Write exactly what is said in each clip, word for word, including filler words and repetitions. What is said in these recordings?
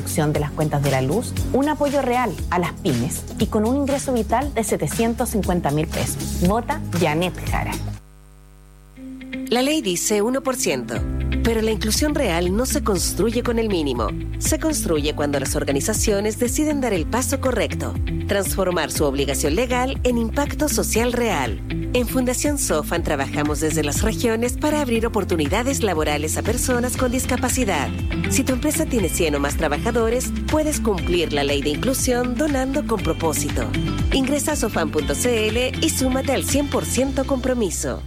reducción de las cuentas de la luz, un apoyo real a las pymes y con un ingreso vital de setecientos cincuenta mil pesos. Vota Janet Jara. La ley dice uno por ciento, pero la inclusión real no se construye con el mínimo. Se construye cuando las organizaciones deciden dar el paso correcto, transformar su obligación legal en impacto social real. En Fundación Sofan trabajamos desde las regiones para abrir oportunidades laborales a personas con discapacidad. Si tu empresa tiene cien o más trabajadores, puedes cumplir la ley de inclusión donando con propósito. Ingresa a sofan punto c l y súmate al cien por ciento compromiso.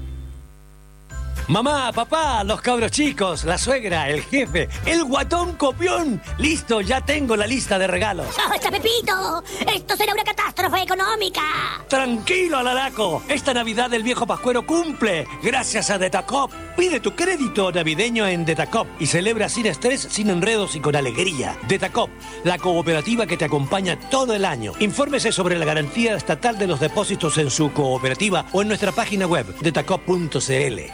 Mamá, papá, los cabros chicos, la suegra, el jefe, el guatón copión. Listo, ya tengo la lista de regalos. ¡Basta, Pepito! ¡Esto será una catástrofe económica! Tranquilo, Alaraco. Esta Navidad el viejo Pascuero cumple. Gracias a Detacop. Pide tu crédito navideño en Detacop y celebra sin estrés, sin enredos y con alegría. Detacop, la cooperativa que te acompaña todo el año. Infórmese sobre la garantía estatal de los depósitos en su cooperativa o en nuestra página web, detacop punto c l.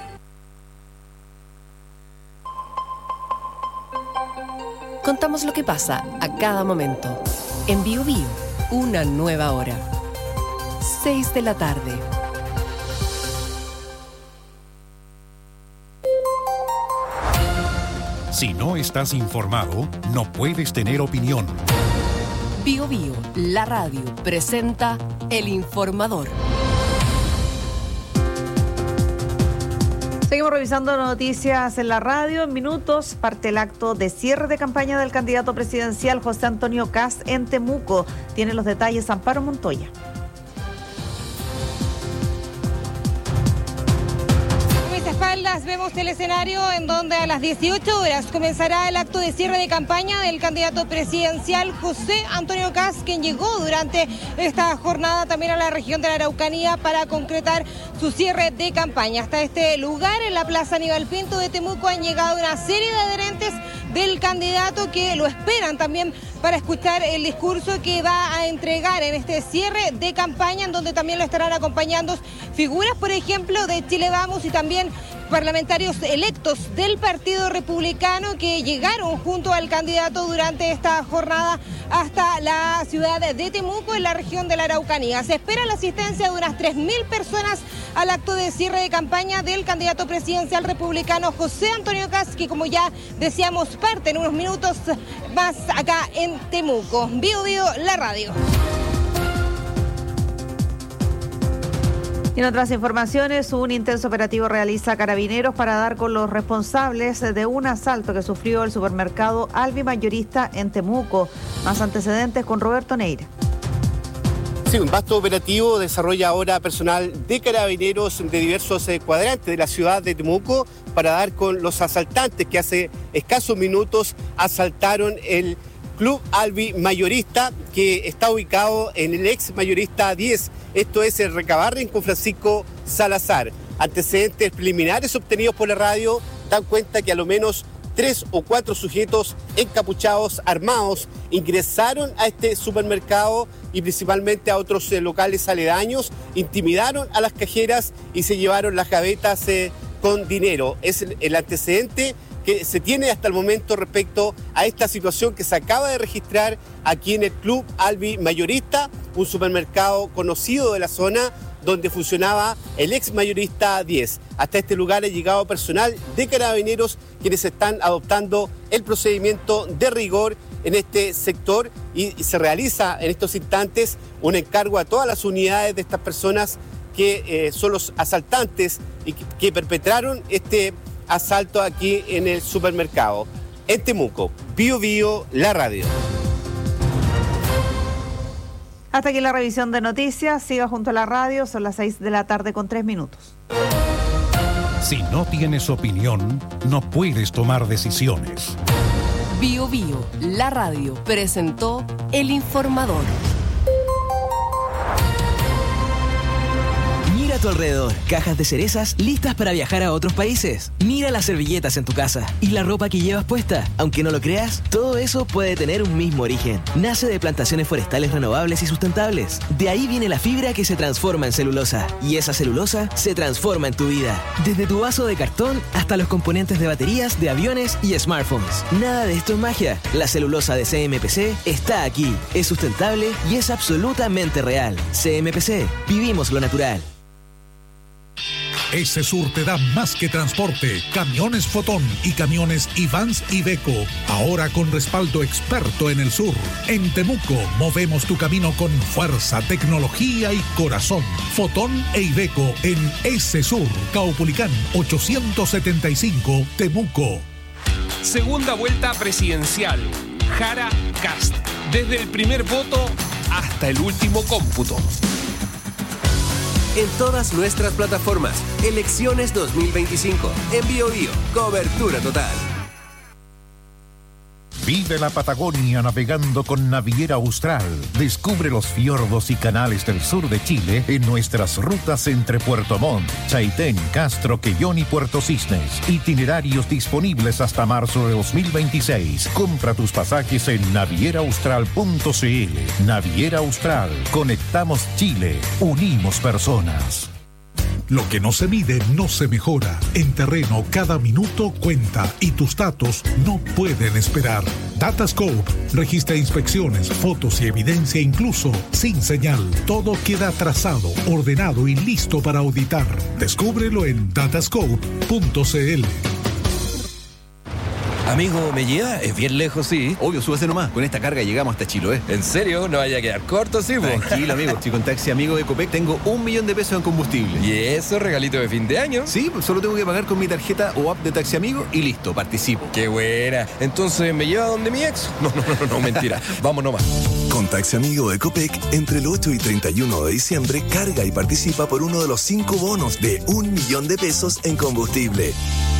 Contamos lo que pasa a cada momento. En Bio Bio, una nueva hora. seis de la tarde. Si no estás informado, no puedes tener opinión. Bio Bio, la radio, presenta El Informador. Seguimos revisando noticias en la radio. En minutos parte el acto de cierre de campaña del candidato presidencial José Antonio Kast en Temuco. Tiene los detalles Amparo Montoya. A mis espaldas vemos el escenario en donde a las dieciocho horas comenzará el acto de cierre de campaña del candidato presidencial José Antonio Kast, quien llegó durante esta jornada también a la región de la Araucanía para concretar su cierre de campaña. Hasta este lugar, en la Plaza Aníbal Pinto de Temuco, han llegado una serie de adherentes del candidato que lo esperan también para escuchar el discurso que va a entregar en este cierre de campaña, en donde también lo estarán acompañando figuras, por ejemplo, de Chile Vamos y también parlamentarios electos del Partido Republicano que llegaron junto al candidato durante esta jornada hasta la ciudad de Temuco, en la región de la Araucanía. Se espera la asistencia de unas tres mil personas al acto de cierre de campaña del candidato presidencial republicano José Antonio Kast, que, como ya decíamos, parte en unos minutos más acá en Temuco. Bio Bio, la radio. En otras informaciones, un intenso operativo realiza Carabineros para dar con los responsables de un asalto que sufrió el supermercado Alvi Mayorista en Temuco. Más antecedentes con Roberto Neira. Sí, un vasto operativo desarrolla ahora personal de Carabineros de diversos eh, cuadrantes de la ciudad de Temuco para dar con los asaltantes que hace escasos minutos asaltaron el Club Alvi Mayorista, que está ubicado en el ex Mayorista diez, esto es el Recabarren con Francisco Salazar. Antecedentes preliminares obtenidos por la radio dan cuenta que a lo menos tres o cuatro sujetos encapuchados, armados, ingresaron a este supermercado y principalmente a otros eh, locales aledaños, intimidaron a las cajeras y se llevaron las gavetas eh, con dinero. Es el, el antecedente que se tiene hasta el momento respecto a esta situación que se acaba de registrar aquí en el Club Alvi Mayorista, un supermercado conocido de la zona donde funcionaba el ex Mayorista diez. Hasta este lugar ha llegado personal de Carabineros, quienes están adoptando el procedimiento de rigor en este sector, y se realiza en estos instantes un encargo a todas las unidades de estas personas que eh, son los asaltantes y que, que perpetraron este asalto aquí en el supermercado. En Temuco, Bio Bio, la radio. Hasta aquí la revisión de noticias. Siga junto a la radio, son las seis de la tarde con tres minutos. Si no tienes opinión, no puedes tomar decisiones. Bio Bio, la radio, presentó El Informador. Mira a tu alrededor. Cajas de cerezas listas para viajar a otros países. Mira las servilletas en tu casa y la ropa que llevas puesta. Aunque no lo creas, todo eso puede tener un mismo origen. Nace de plantaciones forestales renovables y sustentables. De ahí viene la fibra que se transforma en celulosa. Y esa celulosa se transforma en tu vida. Desde tu vaso de cartón hasta los componentes de baterías, de aviones y smartphones. Nada de esto es magia. La celulosa de C M P C está aquí. Es sustentable y es absolutamente real. C M P C. Vivimos lo natural. Esesur te da más que transporte, camiones Fotón y camiones Ivans Iveco, ahora con respaldo experto en el sur. En Temuco movemos tu camino con fuerza, tecnología y corazón. Fotón e Iveco en Esesur, Caupolicán ochocientos setenta y cinco, Temuco. Segunda vuelta presidencial. Jara Cast. Desde el primer voto hasta el último cómputo. En todas nuestras plataformas. Elecciones dos mil veinticinco. En Bio Bio. Cobertura total. Vive la Patagonia navegando con Naviera Austral. Descubre los fiordos y canales del sur de Chile en nuestras rutas entre Puerto Montt, Chaitén, Castro, Quellón y Puerto Cisnes. Itinerarios disponibles hasta marzo de dos mil veintiséis. Compra tus pasajes en naviera austral punto c l. Naviera Austral. Conectamos Chile. Unimos personas. Lo que no se mide no se mejora. En terreno, cada minuto cuenta y tus datos no pueden esperar. Datascope registra inspecciones, fotos y evidencia incluso sin señal. Todo queda trazado, ordenado y listo para auditar. Descúbrelo en datascope punto c l. Amigo, ¿me lleva? Es bien lejos, sí. Obvio, súbase nomás. Con esta carga llegamos hasta Chiloé. ¿En serio? ¿No vaya a quedar corto, sí, po? Tranquilo, amigo. Si con Taxi Amigo de Copec tengo un millón de pesos en combustible. ¿Y eso, regalito de fin de año? Sí, pues solo tengo que pagar con mi tarjeta o app de Taxi Amigo y listo, participo. ¡Qué buena! Entonces, ¿me lleva donde mi ex? No, no, no, no, mentira. Vamos nomás. Con Taxi Amigo de Copec, entre el ocho y treinta y uno de diciembre, carga y participa por uno de los cinco bonos de un millón de pesos en combustible.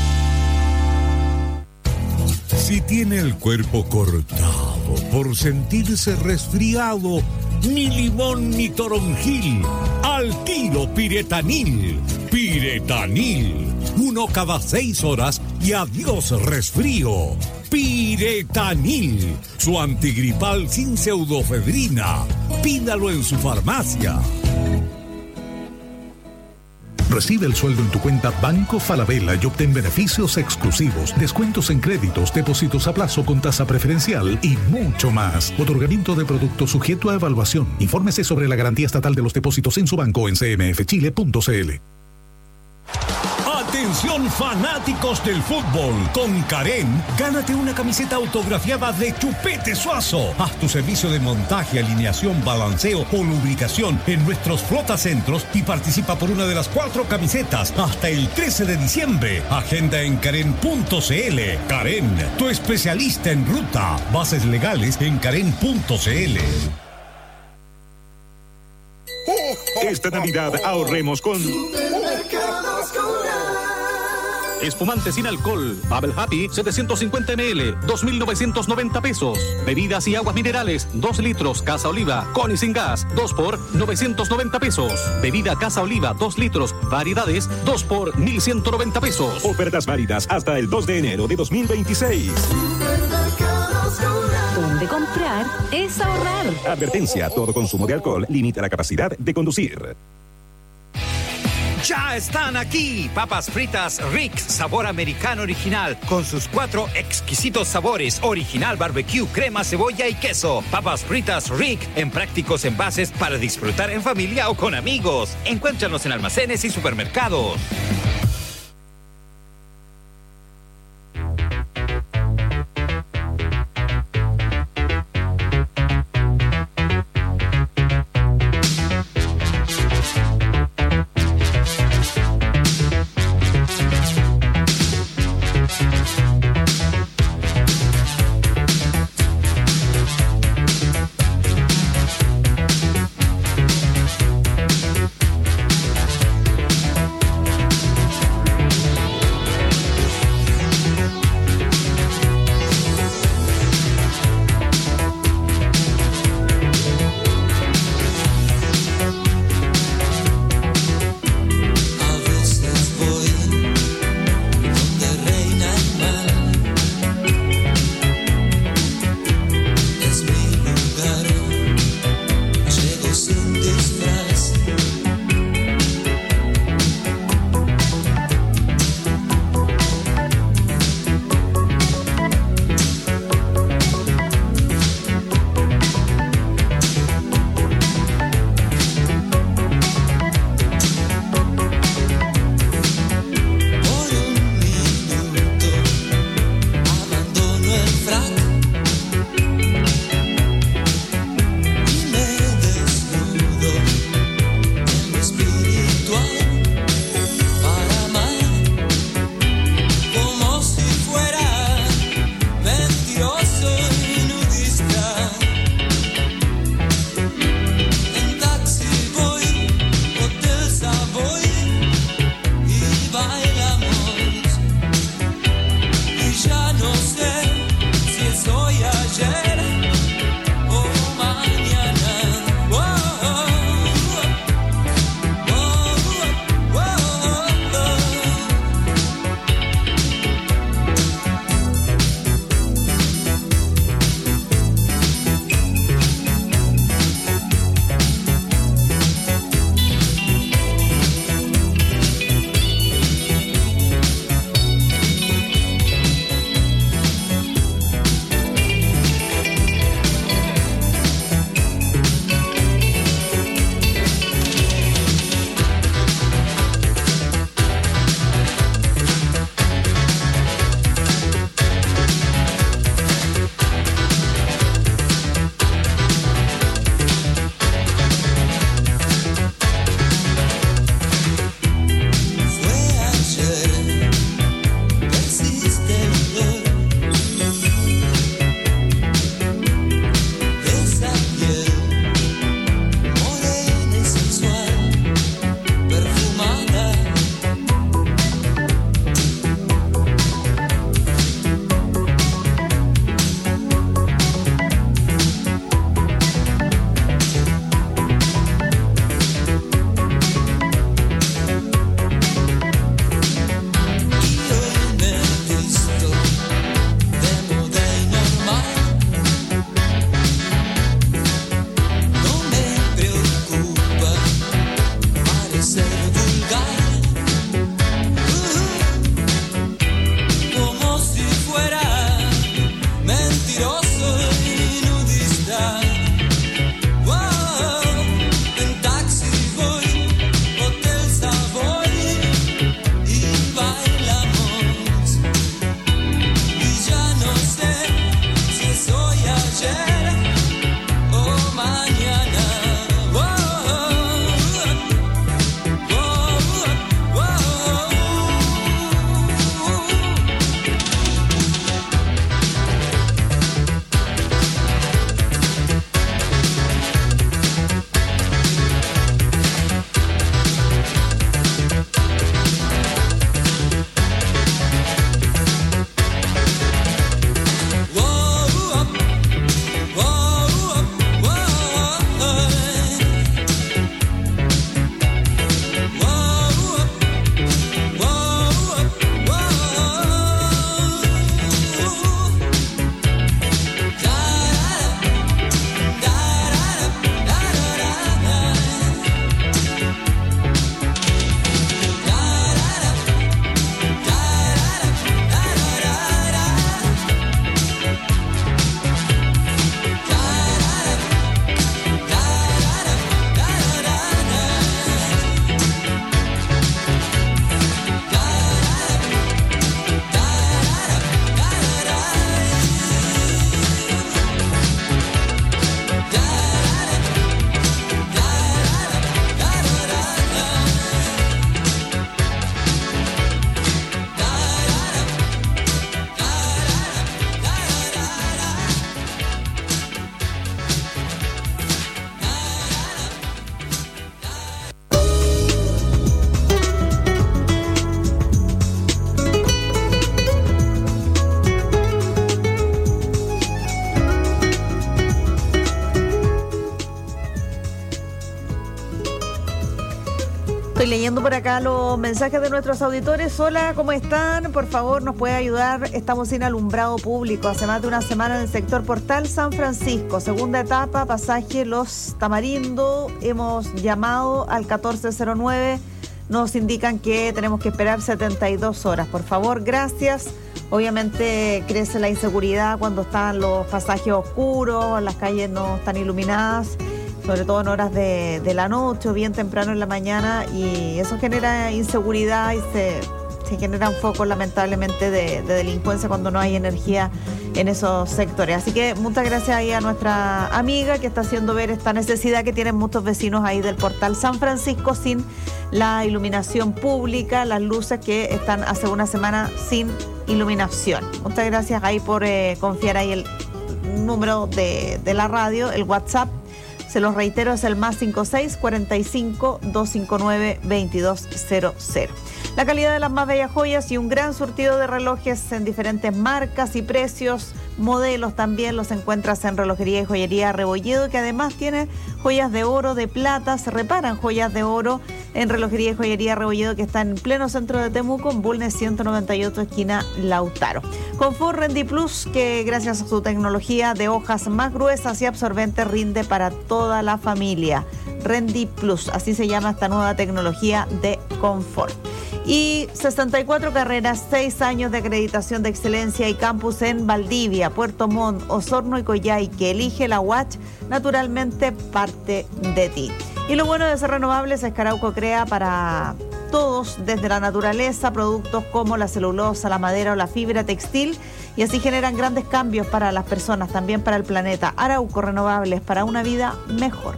Si tiene el cuerpo cortado por sentirse resfriado, ni limón ni toronjil, al tiro Piretanil. Piretanil, uno cada seis horas y adiós resfrío. Piretanil, su antigripal sin pseudofedrina. Pídalo en su farmacia. Recibe el sueldo en tu cuenta Banco Falabella y obtén beneficios exclusivos, descuentos en créditos, depósitos a plazo con tasa preferencial y mucho más. Otorgamiento de productos sujeto a evaluación. Infórmese sobre la garantía estatal de los depósitos en su banco en c m f chile punto c l. Atención fanáticos del fútbol, con Karen, gánate una camiseta autografiada de Chupete Suazo. Haz tu servicio de montaje, alineación, balanceo o lubricación en nuestros flotacentros y participa por una de las cuatro camisetas hasta el trece de diciembre. Agenda en karen punto c l. Karen, tu especialista en ruta. Bases legales en karen punto c l. Esta Navidad ahorremos con espumante sin alcohol Bubble Happy setecientos cincuenta mililitros, dos mil novecientos noventa pesos. Bebidas y aguas minerales dos litros Casa Oliva con y sin gas, dos por novecientos noventa pesos. Bebida Casa Oliva dos litros variedades, dos por mil ciento noventa pesos. Ofertas válidas hasta el dos de enero de dos mil veintiséis. Donde comprar es ahorrar. Advertencia: todo consumo de alcohol limita la capacidad de conducir. Ya están aquí, papas fritas Rick, sabor americano original, con sus cuatro exquisitos sabores, original barbecue, crema, cebolla y queso. Papas fritas Rick, en prácticos envases para disfrutar en familia o con amigos. Encuéntranos en almacenes y supermercados. Estoy leyendo por acá los mensajes de nuestros auditores. Hola, ¿cómo están? Por favor, ¿nos puede ayudar? Estamos sin alumbrado público hace más de una semana en el sector Portal San Francisco. Segunda etapa, pasaje Los Tamarindo. Hemos llamado al catorce cero nueve. Nos indican que tenemos que esperar setenta y dos horas. Por favor, gracias. Obviamente crece la inseguridad cuando están los pasajes oscuros, las calles no están iluminadas, sobre todo en horas de, de la noche o bien temprano en la mañana, y eso genera inseguridad y se, se generan focos lamentablemente de, de delincuencia cuando no hay energía en esos sectores. Así que muchas gracias ahí a nuestra amiga que está haciendo ver esta necesidad que tienen muchos vecinos ahí del Portal San Francisco sin la iluminación pública, las luces que están hace una semana sin iluminación. Muchas gracias ahí por eh, confiar ahí el número de, de la radio, el WhatsApp. Se los reitero, es el más cinco seis, cuarenta y cinco, doscientos cincuenta y nueve, veintidós cero cero. La calidad de las más bellas joyas y un gran surtido de relojes en diferentes marcas y precios, modelos también los encuentras en Relojería y Joyería Rebolledo, que además tiene joyas de oro, de plata. Se reparan joyas de oro en Relojería y Joyería Rebolledo, que está en pleno centro de Temuco, en Bulnes ciento noventa y ocho, esquina Lautaro. Confort Rendi Plus, que gracias a su tecnología de hojas más gruesas y absorbentes rinde para toda la familia. Rendi Plus, así se llama esta nueva tecnología de confort. Y sesenta y cuatro carreras, seis años de acreditación de excelencia y campus en Valdivia, Puerto Montt, Osorno y Coyhaique. Elige la U A C H, naturalmente parte de ti. Y lo bueno de ser renovables es que Arauco crea para todos, desde la naturaleza, productos como la celulosa, la madera o la fibra textil, y así generan grandes cambios para las personas, también para el planeta. Arauco Renovables, para una vida mejor.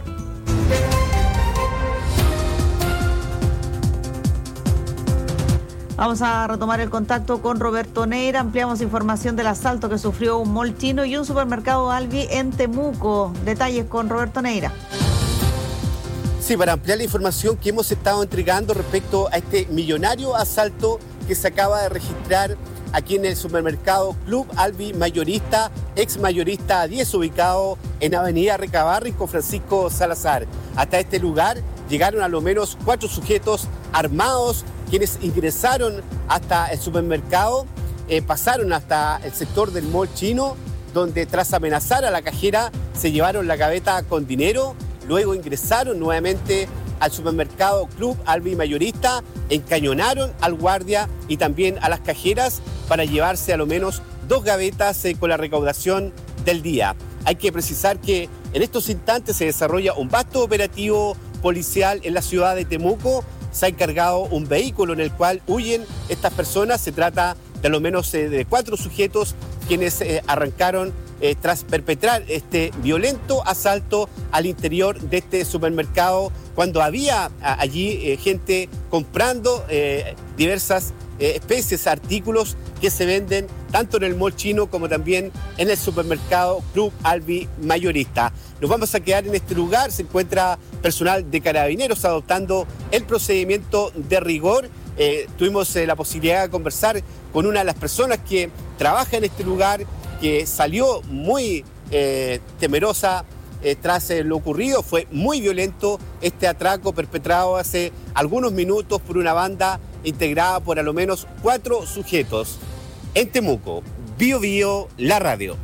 Vamos a retomar el contacto con Roberto Neira. Ampliamos información del asalto que sufrió un mall chino y un supermercado Alvi en Temuco. Detalles con Roberto Neira. Sí, para ampliar la información que hemos estado entregando respecto a este millonario asalto que se acaba de registrar aquí en el supermercado Club Alvi Mayorista, ex Mayorista diez, ubicado en Avenida Recabarren con Francisco Salazar. Hasta este lugar llegaron a lo menos cuatro sujetos armados, quienes ingresaron hasta el supermercado, eh, pasaron hasta el sector del mall chino, donde tras amenazar a la cajera se llevaron la gaveta con dinero, luego ingresaron nuevamente al supermercado Club Alvi Mayorista, encañonaron al guardia y también a las cajeras para llevarse a lo menos dos gavetas eh, con la recaudación del día. Hay que precisar que en estos instantes se desarrolla un vasto operativo policial en la ciudad de Temuco. Se ha encargado un vehículo en el cual huyen estas personas. Se trata de al menos eh, de cuatro sujetos quienes eh, arrancaron eh, tras perpetrar este violento asalto al interior de este supermercado, cuando había a, allí eh, gente comprando eh, diversas eh, especies, artículos que se venden tanto en el mall chino como también en el supermercado Club Alvi Mayorista. Nos vamos a quedar en este lugar. Se encuentra personal de Carabineros adoptando el procedimiento de rigor. Eh, tuvimos eh, la posibilidad de conversar con una de las personas que trabaja en este lugar, que salió muy eh, temerosa eh, tras eh, lo ocurrido. Fue muy violento este atraco perpetrado hace algunos minutos por una banda integrada por a lo menos cuatro sujetos. En Temuco, Bio Bio, la radio.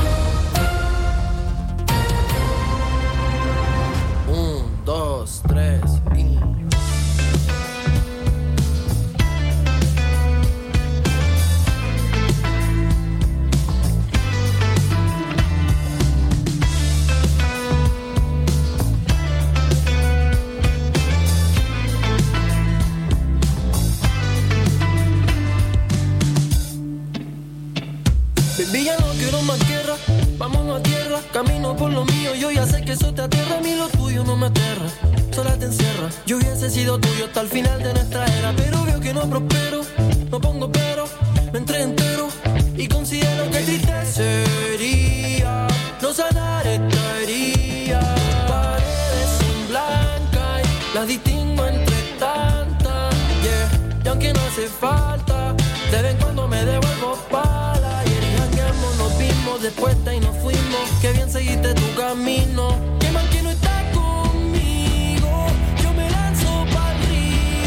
Un, dos, tres, y... Baby, ya no quiero más guerra, vámonos a tierra. Camino por lo mío, yo ya sé que eso te aterra. A mí lo tuyo no me aterra, sola te encierra. Yo hubiese sido tuyo hasta el final de nuestra era, pero veo que no prospero, no pongo pero, me entré entero y considero que triste sería no sanar esta herida. Paredes son blancas y las distingo entre tantas, yeah. Y aunque no hace falta, de vez en cuando me devuelvo pala. Nos vimos después y nos fuimos. Qué bien seguiste tu camino. Qué mal que no estás conmigo. Yo me lanzo pa'l río.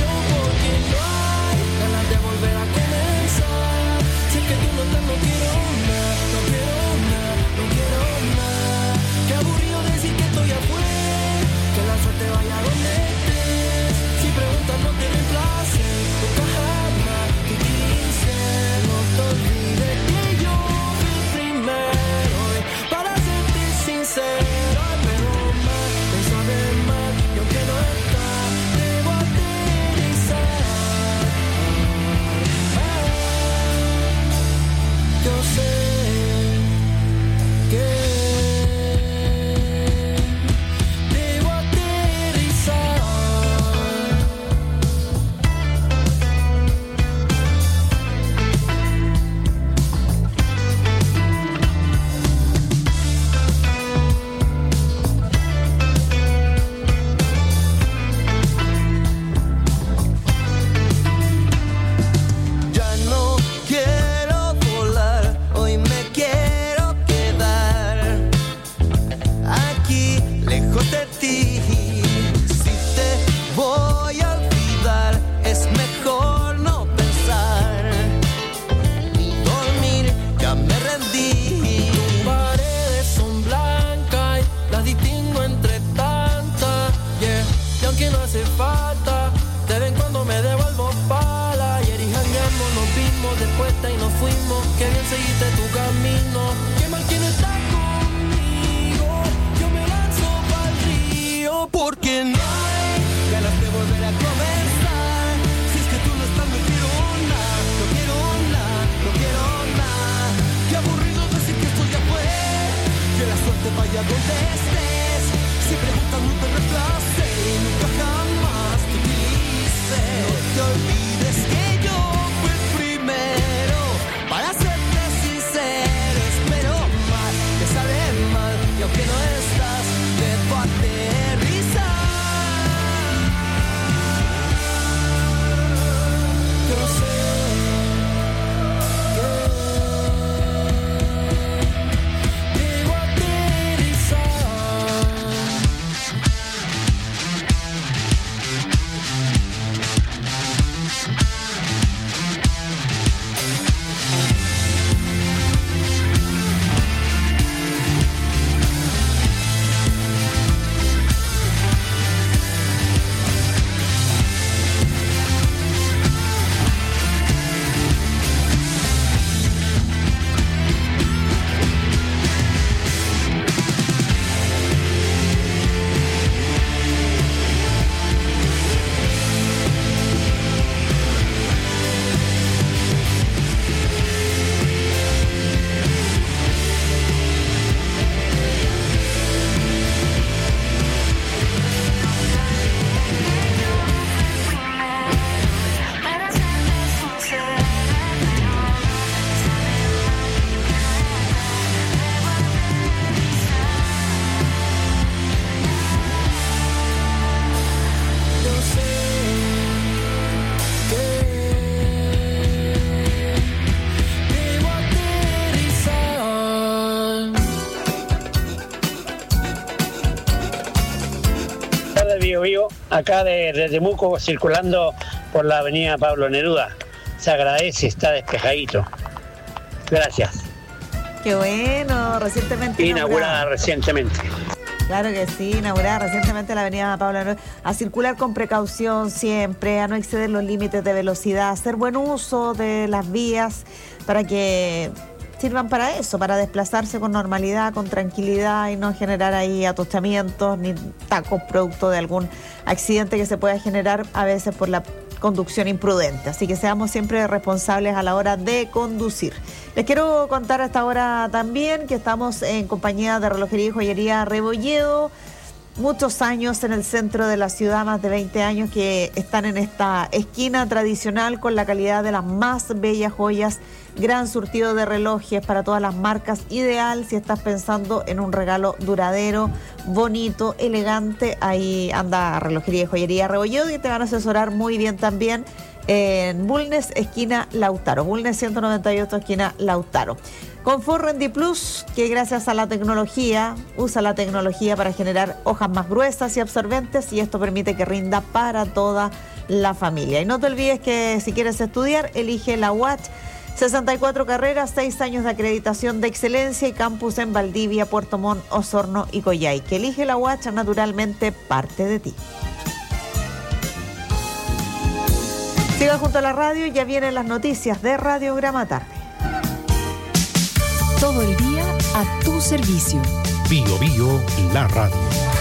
te vaya donde estés. Si preguntan no te reemplace y nunca jamás te utilice. No te olvides que yo fui el primero para serte sincero. Espero mal, te sale mal y aunque no estás, debo aterrizar. Yo sé acá de, de Temuco, circulando por la avenida Pablo Neruda. Se agradece, está despejadito. Gracias. Qué bueno, recientemente inaugurada. Inaugurada recientemente. Claro que sí, inaugurada recientemente la avenida Pablo Neruda. A circular con precaución siempre, a no exceder los límites de velocidad, hacer buen uso de las vías para que sirvan para eso, para desplazarse con normalidad, con tranquilidad y no generar ahí atostamientos ni tacos producto de algún accidente que se pueda generar a veces por la conducción imprudente. Así que seamos siempre responsables a la hora de conducir. Les quiero contar a esta hora también que estamos en compañía de Relojería y Joyería Rebolledo. Muchos años en el centro de la ciudad, más de veinte años que están en esta esquina tradicional con la calidad de las más bellas joyas, gran surtido de relojes para todas las marcas, ideal si estás pensando en un regalo duradero, bonito, elegante. Ahí anda Relojería y Joyería Rebolledo y te van a asesorar muy bien también en Bulnes, esquina Lautaro. Bulnes ciento noventa y ocho, esquina Lautaro. Confort Rendi Plus, que gracias a la tecnología, usa la tecnología para generar hojas más gruesas y absorbentes, y esto permite que rinda para toda la familia. Y no te olvides que si quieres estudiar, elige la U A Ch, sesenta y cuatro carreras, seis años de acreditación de excelencia y campus en Valdivia, Puerto Montt, Osorno y Coyhai. Que elige la U A Ch, naturalmente parte de ti. Siga junto a la radio, ya vienen las noticias de Radiograma Tarde. Todo el día a tu servicio. Bio Bio, la radio.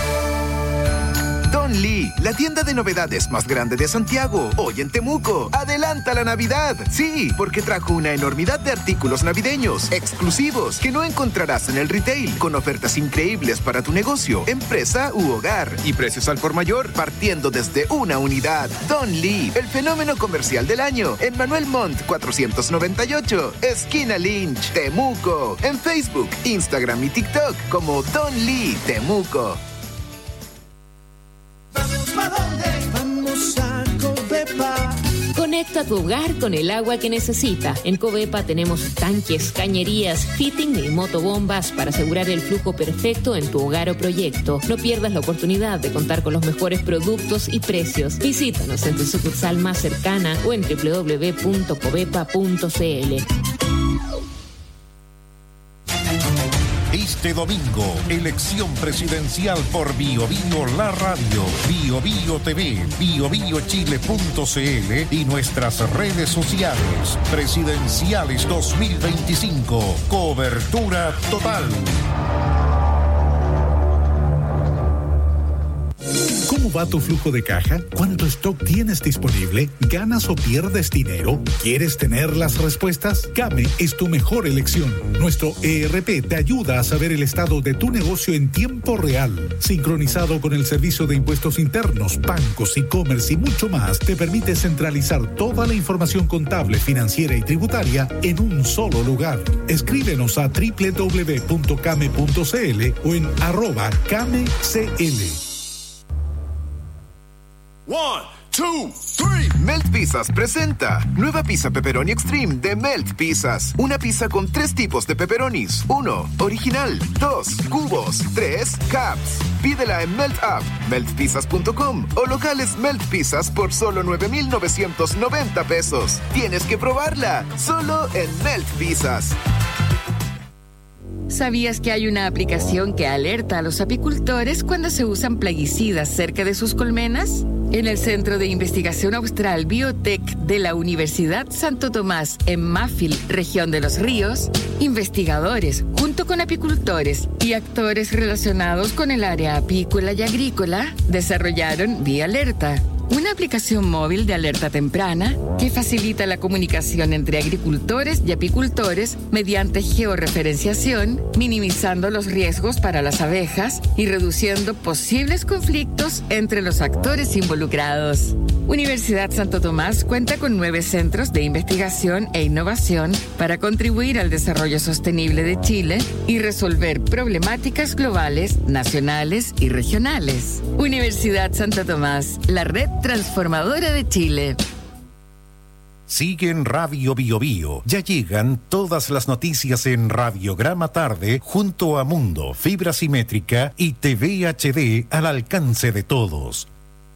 Don Lee, la tienda de novedades más grande de Santiago, hoy en Temuco. ¡Adelanta la Navidad! Sí, porque trajo una enormidad de artículos navideños exclusivos que no encontrarás en el retail, con ofertas increíbles para tu negocio, empresa u hogar y precios al por mayor, partiendo desde una unidad. Don Lee, el fenómeno comercial del año, en Manuel Montt cuatrocientos noventa y ocho, esquina Lynch, Temuco. En Facebook, Instagram y TikTok como Don Lee Temuco. Vamos a Covepa. Conecta tu hogar con el agua que necesita. En Covepa tenemos tanques, cañerías, fitting y motobombas para asegurar el flujo perfecto en tu hogar o proyecto. No pierdas la oportunidad de contar con los mejores productos y precios. Visítanos en tu sucursal más cercana o en doble u doble u doble u punto covepa punto c l. Este domingo, elección presidencial por Bio Bio la radio, Bio Bio T V, bio bio chile punto c l y nuestras redes sociales. Presidenciales dos mil veinticinco. Cobertura total. ¿Cómo ¿Cómo va tu flujo de caja? ¿Cuánto stock tienes disponible? ¿Ganas o pierdes dinero? ¿Quieres tener las respuestas? Kame es tu mejor elección. Nuestro E R P te ayuda a saber el estado de tu negocio en tiempo real. Sincronizado con el servicio de impuestos internos, bancos, e-commerce y mucho más, te permite centralizar toda la información contable, financiera y tributaria en un solo lugar. Escríbenos a doble u doble u doble u punto came punto c l o en arroba camecl. One, two, three. Melt Pizzas presenta nueva pizza pepperoni extreme de Melt Pizzas. Una pizza con tres tipos de pepperonis. Uno, original. Dos, cubos. Tres, caps. Pídela en Melt App, melt pizzas punto com o locales Melt Pizzas por solo nueve mil novecientos noventa pesos. Tienes que probarla, solo en Melt Pizzas. ¿Sabías que hay una aplicación que alerta a los apicultores cuando se usan plaguicidas cerca de sus colmenas? En el Centro de Investigación Austral Biotech de la Universidad Santo Tomás, en Máfil, región de Los Ríos, investigadores, junto con apicultores y actores relacionados con el área apícola y agrícola, desarrollaron Vía Alerta, una aplicación móvil de alerta temprana que facilita la comunicación entre agricultores y apicultores mediante georreferenciación, minimizando los riesgos para las abejas y reduciendo posibles conflictos entre los actores involucrados. Universidad Santo Tomás cuenta con nueve centros de investigación e innovación para contribuir al desarrollo sostenible de Chile y resolver problemáticas globales, nacionales y regionales. Universidad Santo Tomás, la red transformadora de Chile. Sigue en Radio Bio Bio. Ya llegan todas las noticias en Radiograma Tarde junto a Mundo, Fibra Simétrica y T V H D al alcance de todos.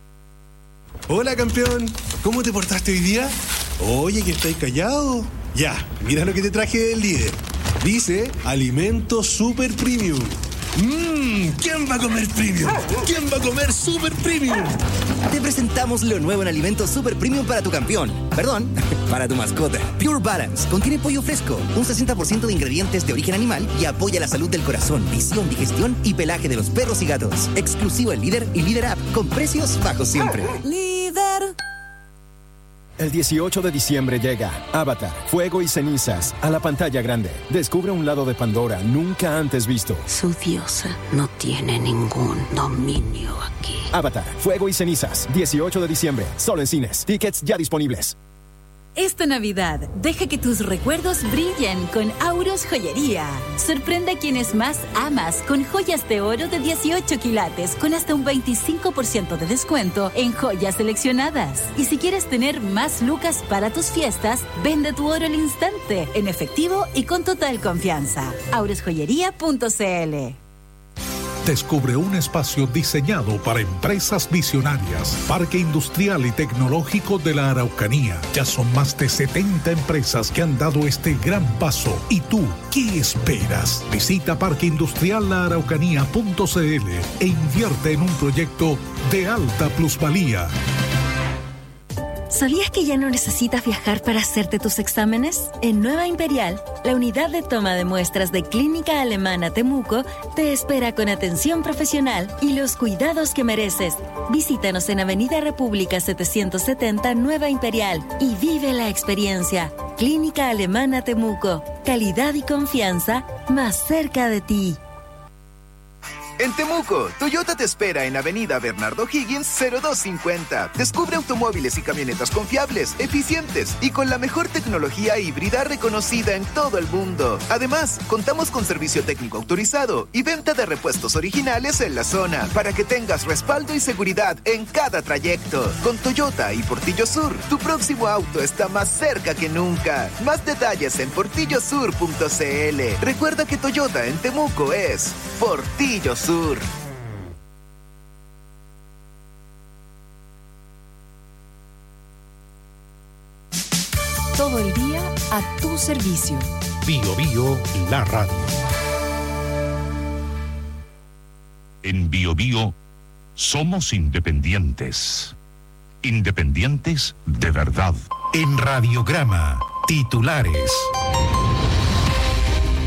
Hola, campeón. ¿Cómo te portaste hoy día? Oye, que estáis callado. Ya, mira lo que te traje del líder. Dice Alimento Super Premium. Mmm, ¿quién va a comer premium? ¿Quién va a comer super premium? Te presentamos lo nuevo en Alimentos Super Premium para tu campeón. Perdón, para tu mascota. Pure Balance. Contiene pollo fresco, un sesenta por ciento de ingredientes de origen animal y apoya la salud del corazón, visión, digestión y pelaje de los perros y gatos. Exclusivo en Líder y Líder App, con precios bajos siempre. Líder. El dieciocho de diciembre llega Avatar, Fuego y Cenizas a la pantalla grande. Descubre un lado de Pandora nunca antes visto. Su diosa no tiene ningún dominio aquí. Avatar, Fuego y Cenizas, dieciocho de diciembre, solo en cines. Tickets ya disponibles. Esta Navidad, deja que tus recuerdos brillen con Auros Joyería. Sorprende a quienes más amas con joyas de oro de dieciocho quilates con hasta un veinticinco por ciento de descuento en joyas seleccionadas. Y si quieres tener más lucas para tus fiestas, vende tu oro al instante, en efectivo y con total confianza. auros joyería punto c l. Descubre un espacio diseñado para empresas visionarias. Parque Industrial y Tecnológico de la Araucanía. Ya son más de setenta empresas que han dado este gran paso. ¿Y tú qué esperas? Visita parque industrial la araucanía punto c l e invierte en un proyecto de alta plusvalía. ¿Sabías que ya no necesitas viajar para hacerte tus exámenes? En Nueva Imperial, la unidad de toma de muestras de Clínica Alemana Temuco te espera con atención profesional y los cuidados que mereces. Visítanos en Avenida República setecientos setenta, Nueva Imperial, y vive la experiencia. Clínica Alemana Temuco, calidad y confianza más cerca de ti. En Temuco, Toyota te espera en Avenida Bernardo Higgins cero dos cincuenta. Descubre automóviles y camionetas confiables, eficientes y con la mejor tecnología híbrida reconocida en todo el mundo. Además, contamos con servicio técnico autorizado y venta de repuestos originales en la zona para que tengas respaldo y seguridad en cada trayecto. Con Toyota y Portillo Sur, tu próximo auto está más cerca que nunca. Más detalles en portillo sur punto c l. Recuerda que Toyota en Temuco es Portillo Sur. Todo el día a tu servicio. Bio Bio, la radio. En Bio Bio somos independientes. Independientes de verdad. En Radiograma, titulares.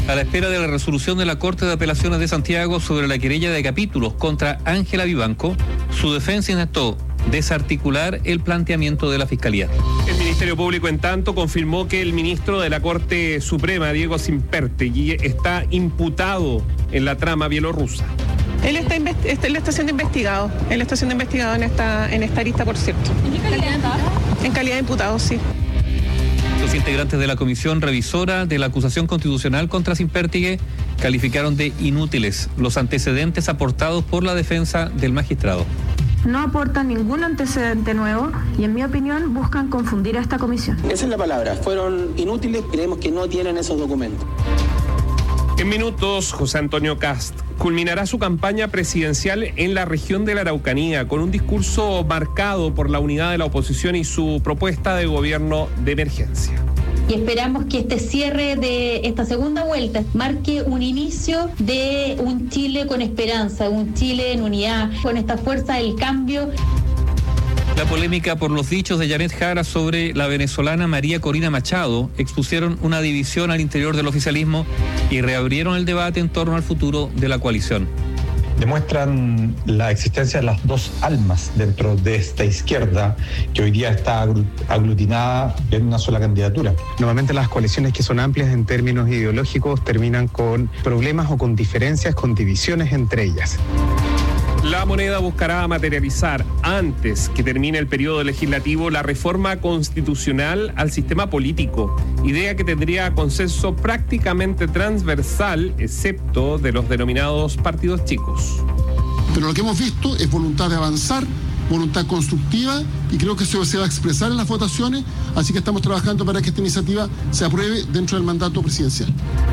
A la espera de la resolución de la Corte de Apelaciones de Santiago sobre la querella de capítulos contra Ángela Vivanco, su defensa intentó desarticular el planteamiento de la Fiscalía. El Ministerio Público, en tanto, confirmó que el ministro de la Corte Suprema, Diego Simpertegui, está imputado en la trama bielorrusa. Él está, investi- él está siendo investigado, él está siendo investigado en esta, en esta lista, por cierto. ¿En qué calidad de imputado? En calidad de imputado, sí. Los integrantes de la comisión revisora de la acusación constitucional contra Simpertegui calificaron de inútiles los antecedentes aportados por la defensa del magistrado. No aportan ningún antecedente nuevo y, en mi opinión, buscan confundir a esta comisión. Esa es la palabra. Fueron inútiles, creemos que no tienen esos documentos. En minutos, José Antonio Cast culminará su campaña presidencial en la región de la Araucanía con un discurso marcado por la unidad de la oposición y su propuesta de gobierno de emergencia. Y esperamos que este cierre de esta segunda vuelta marque un inicio de un Chile con esperanza, un Chile en unidad, con esta fuerza del cambio. La polémica por los dichos de Janet Jara sobre la venezolana María Corina Machado expusieron una división al interior del oficialismo y reabrieron el debate en torno al futuro de la coalición. Demuestran la existencia de las dos almas dentro de esta izquierda que hoy día está aglutinada en una sola candidatura. Normalmente las coaliciones que son amplias en términos ideológicos terminan con problemas o con diferencias, con divisiones entre ellas. La Moneda buscará materializar antes que termine el periodo legislativo la reforma constitucional al sistema político, idea que tendría consenso prácticamente transversal, excepto de los denominados partidos chicos. Pero lo que hemos visto es voluntad de avanzar, voluntad constructiva, y creo que eso se va a expresar en las votaciones, así que estamos trabajando para que esta iniciativa se apruebe dentro del mandato presidencial.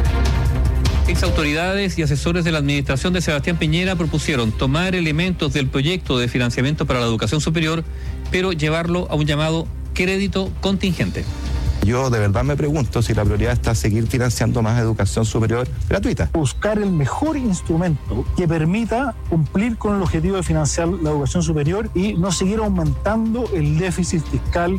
Exautoridades y asesores de la administración de Sebastián Piñera propusieron tomar elementos del proyecto de financiamiento para la educación superior, pero llevarlo a un llamado crédito contingente. Yo de verdad me pregunto si la prioridad está seguir financiando más educación superior gratuita. Buscar el mejor instrumento que permita cumplir con el objetivo de financiar la educación superior y no seguir aumentando el déficit fiscal.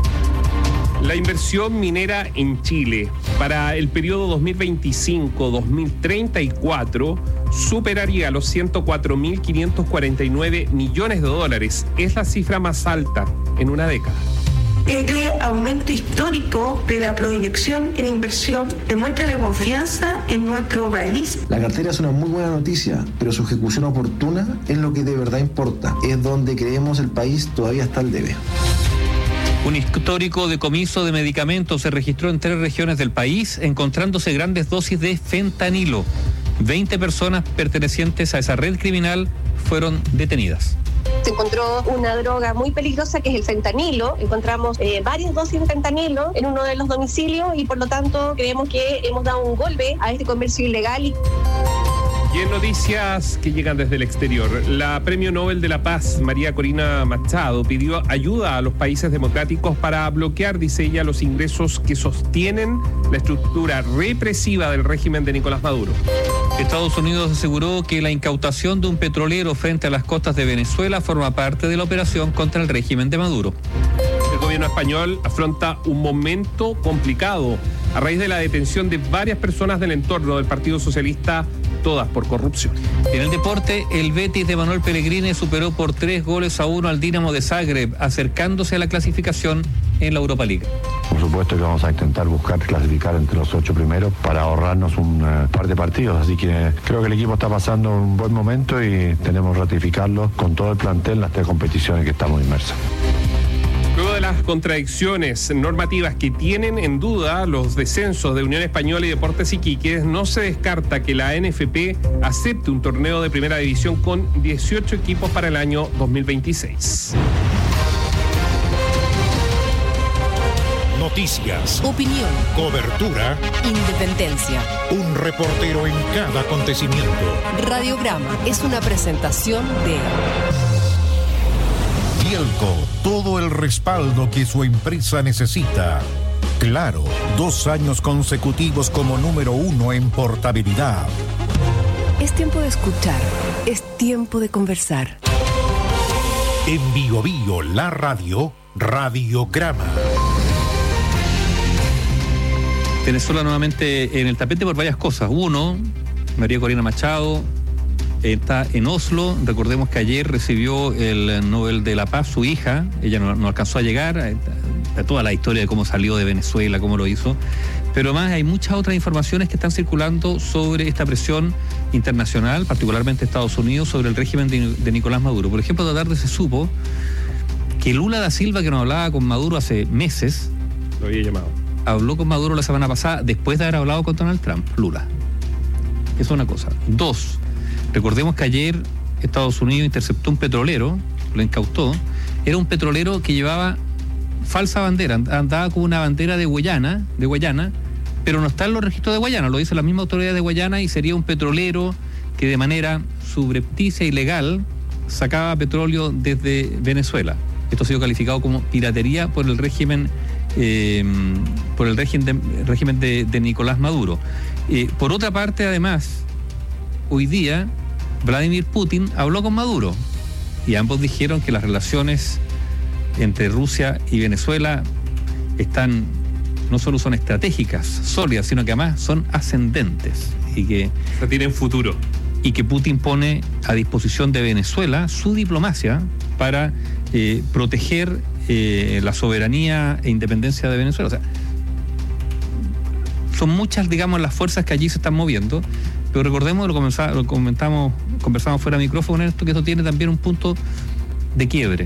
La inversión minera en Chile para el periodo dos mil veinticinco a dos mil treinta y cuatro superaría los ciento cuatro mil quinientos cuarenta y nueve millones de dólares. Es la cifra más alta en una década. Este aumento histórico de la proyección en inversión demuestra la confianza en nuestro país. La cartera es una muy buena noticia, pero su ejecución oportuna es lo que de verdad importa. Es donde creemos el país todavía está al debe. Un histórico decomiso de medicamentos se registró en tres regiones del país, encontrándose grandes dosis de fentanilo. veinte personas pertenecientes a esa red criminal fueron detenidas. Se encontró una droga muy peligrosa que es el fentanilo. Encontramos eh, varias dosis de fentanilo en uno de los domicilios y por lo tanto creemos que hemos dado un golpe a este comercio ilegal. Y... Y en noticias que llegan desde el exterior, la Premio Nobel de la Paz, María Corina Machado, pidió ayuda a los países democráticos para bloquear, dice ella, los ingresos que sostienen la estructura represiva del régimen de Nicolás Maduro. Estados Unidos aseguró que la incautación de un petrolero frente a las costas de Venezuela forma parte de la operación contra el régimen de Maduro. El gobierno español afronta un momento complicado a raíz de la detención de varias personas del entorno del Partido Socialista, todas por corrupción. En el deporte, el Betis de Manuel Pellegrini superó por tres goles a uno al Dinamo de Zagreb, acercándose a la clasificación en la Europa League. Por supuesto que vamos a intentar buscar clasificar entre los ocho primeros para ahorrarnos un uh, par de partidos, así que creo que el equipo está pasando un buen momento y tenemos que ratificarlo con todo el plantel en las tres competiciones que estamos inmersos. Luego de las contradicciones normativas que tienen en duda los descensos de Unión Española y Deportes Iquique, no se descarta que la N F P acepte un torneo de primera división con dieciocho equipos para el año dos mil veintiséis. Noticias, opinión, cobertura, independencia. Un reportero en cada acontecimiento. Radiograma es una presentación de Bielco, todo el respaldo que su empresa necesita. Claro, dos años consecutivos como número uno en portabilidad. Es tiempo de escuchar, es tiempo de conversar. En Bio Bio, la radio, Radiograma. Venezuela nuevamente en el tapete por varias cosas. Uno, María Corina Machado está en Oslo. Recordemos que ayer recibió el Nobel de la Paz su hija. Ella no, no alcanzó a llegar. Está toda la historia de cómo salió de Venezuela, cómo lo hizo. Pero más hay muchas otras informaciones que están circulando sobre esta presión internacional, particularmente Estados Unidos, sobre el régimen de, de Nicolás Maduro. Por ejemplo, esta tarde se supo que Lula da Silva, que nos hablaba con Maduro hace meses, lo había llamado. Habló con Maduro la semana pasada después de haber hablado con Donald Trump, Lula. Eso es una cosa. Dos, recordemos que ayer Estados Unidos interceptó un petrolero, lo incautó. Era un petrolero que llevaba falsa bandera, andaba con una bandera de Guayana, de Guayana, pero no está en los registros de Guayana, lo dice la misma autoridad de Guayana, y sería un petrolero que de manera subrepticia y legal sacaba petróleo desde Venezuela. Esto ha sido calificado como piratería por el régimen eh, por el régimen de, régimen de, de Nicolás Maduro. Eh, por otra parte, además, hoy día Vladimir Putin habló con Maduro y ambos dijeron que las relaciones entre Rusia y Venezuela están, no solo son estratégicas, sólidas, sino que además son ascendentes y que o sea, tienen futuro. Y que Putin pone a disposición de Venezuela su diplomacia para eh, proteger eh, la soberanía e independencia de Venezuela. O sea, son muchas, digamos, las fuerzas que allí se están moviendo, pero recordemos, lo, lo comentamos, conversamos fuera de micrófono, esto, que esto tiene también un punto de quiebre.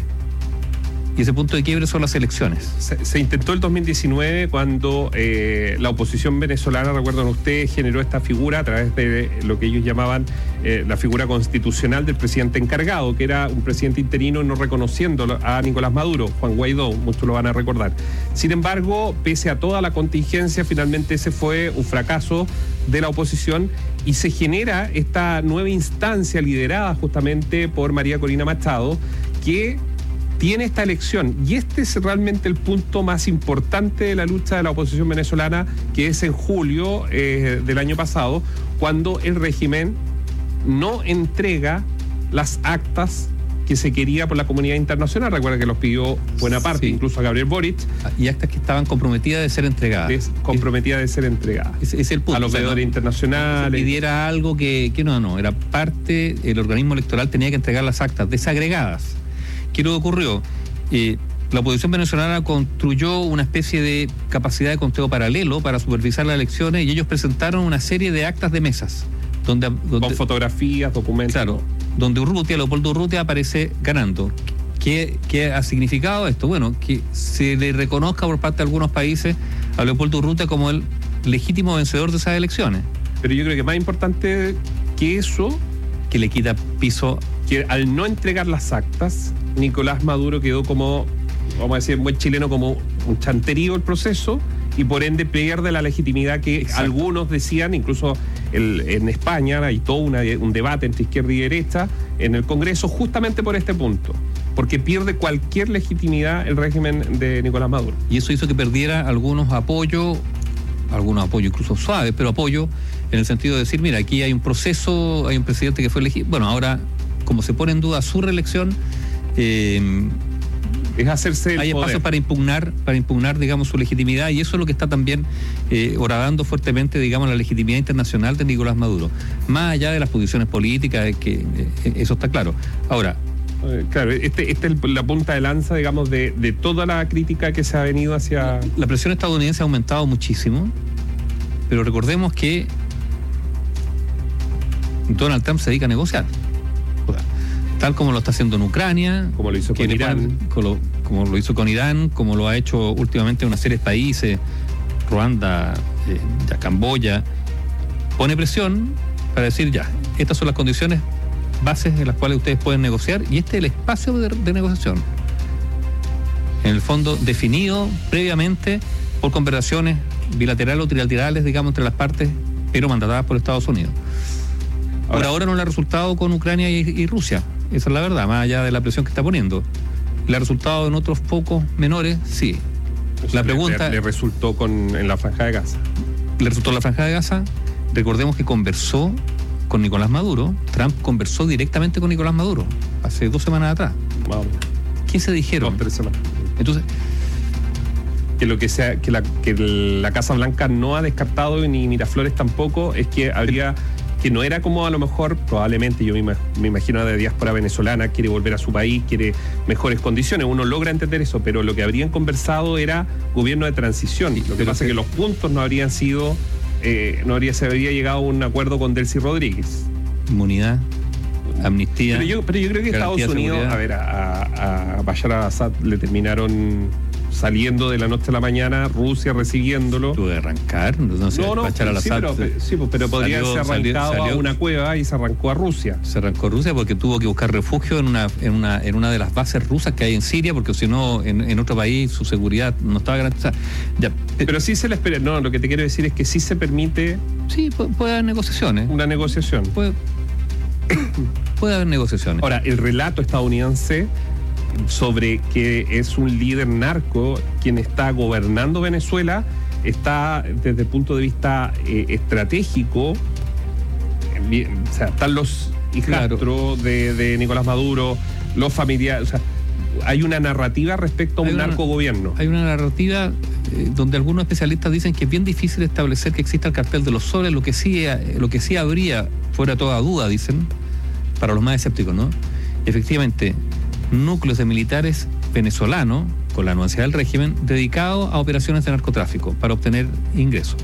Y ese punto de quiebre son las elecciones. Se, se intentó el dos mil diecinueve cuando eh, la oposición venezolana, recuerdan ustedes, generó esta figura a través de lo que ellos llamaban eh, la figura constitucional del presidente encargado, que era un presidente interino no reconociendo a Nicolás Maduro, Juan Guaidó, muchos lo van a recordar. Sin embargo, pese a toda la contingencia, finalmente ese fue un fracaso de la oposición y se genera esta nueva instancia liderada justamente por María Corina Machado, que tiene esta elección, y este es realmente el punto más importante de la lucha de la oposición venezolana, que es en julio eh, del año pasado, cuando el régimen no entrega las actas que se quería por la comunidad internacional. Recuerda que los pidió buena parte, sí, incluso a Gabriel Boric. Y actas que estaban comprometidas de ser entregadas. Es, comprometidas de ser entregadas. Es, es el punto. A los veedores, o sea, no, internacionales. Se pidiera algo que, que no, no, era parte, el organismo electoral tenía que entregar las actas desagregadas. ¿Qué es lo que ocurrió? Eh, la oposición venezolana construyó una especie de capacidad de conteo paralelo para supervisar las elecciones y ellos presentaron una serie de actas de mesas. Donde, donde, con fotografías, documentos. Claro, donde Urrutia, Leopoldo Urrutia aparece ganando. ¿Qué, ¿Qué ha significado esto? Bueno, que se le reconozca por parte de algunos países a Leopoldo Urrutia como el legítimo vencedor de esas elecciones. Pero yo creo que más importante que eso, que le quita piso, que al no entregar las actas, Nicolás Maduro quedó como, vamos a decir, en buen chileno, como un chanterío el proceso, y por ende pierde la legitimidad que Exacto. algunos decían, incluso el, en España hay todo una, un debate entre izquierda y derecha en el Congreso justamente por este punto, porque pierde cualquier legitimidad el régimen de Nicolás Maduro. Y eso hizo que perdiera algunos apoyos, algunos apoyos incluso suaves, pero apoyo en el sentido de decir, mira, aquí hay un proceso, hay un presidente que fue elegido. Bueno, ahora, como se pone en duda su reelección, eh, es hacerse el hay poder. espacio para impugnar, para impugnar, digamos, su legitimidad, y eso es lo que está también eh, horadando fuertemente, digamos, la legitimidad internacional de Nicolás Maduro, más allá de las posiciones políticas, que eh, eso está claro. Ahora, eh, claro, este, este es la punta de lanza, digamos, de, de toda la crítica que se ha venido hacia... La presión estadounidense ha aumentado muchísimo, pero recordemos que Donald Trump se dedica a negociar, tal como lo está haciendo en Ucrania, como lo hizo con Irán, como, como lo hizo con Irán, como lo ha hecho últimamente en una serie de países, Ruanda, eh, ya Camboya. Pone presión para decir, ya, estas son las condiciones bases en las cuales ustedes pueden negociar, y este es el espacio de, de negociación, en el fondo definido previamente por conversaciones bilaterales o trilaterales, digamos, entre las partes, pero mandatadas por Estados Unidos. Por ahora, ahora no le ha resultado con Ucrania y, y Rusia, esa es la verdad, más allá de la presión que está poniendo. ¿Le ha resultado en otros focos menores? Sí. La pregunta... Le, le resultó con, en la Franja de Gaza. Le resultó en la Franja de Gaza. Recordemos que conversó con Nicolás Maduro. Trump conversó directamente con Nicolás Maduro hace dos semanas atrás. Wow. ¿Qué se dijeron? Dos, tres semanas. Entonces, que lo que sea, que la, que la Casa Blanca no ha descartado, ni Miraflores tampoco, es que habría, que no era como a lo mejor, probablemente, yo me, me imagino de diáspora venezolana, quiere volver a su país, quiere mejores condiciones, uno logra entender eso, pero lo que habrían conversado era gobierno de transición. Lo que pasa es que los puntos no habrían sido, eh, no habría, se habría llegado a un acuerdo con Delcy Rodríguez. Inmunidad, amnistía. Pero yo, pero yo creo que Estados Unidos, seguridad. a ver, a, a Bashar al-Assad le terminaron saliendo de la noche a la mañana, Rusia recibiéndolo. Tuvo que arrancar, no sé, no, no, Bashar al-Assad. Sí, pero, sí, pero podría ser arrancado salió, salió, a una cueva y se arrancó a Rusia. Se arrancó a Rusia porque tuvo que buscar refugio en una, en una, en una de las bases rusas que hay en Siria, porque si no, en, en otro país su seguridad no estaba garantizada. Ya, pero sí se le espera, no, lo que te quiero decir es que sí se permite. Sí, puede, puede haber negociaciones. Una negociación. Puede, puede haber negociaciones. Ahora, el relato estadounidense sobre que es un líder narco quien está gobernando Venezuela está desde el punto de vista eh, estratégico, bien, o sea, están los hijastros claro. de, de Nicolás Maduro, los familiares, o sea, hay una narrativa respecto a un narcogobierno. Hay una narrativa eh, donde algunos especialistas dicen que es bien difícil establecer que exista el cartel de los soles, lo que sí, eh, lo que sí habría, fuera toda duda, dicen, para los más escépticos, ¿no? Efectivamente, núcleos de militares venezolanos, con la anuencia del régimen, dedicados a operaciones de narcotráfico para obtener ingresos.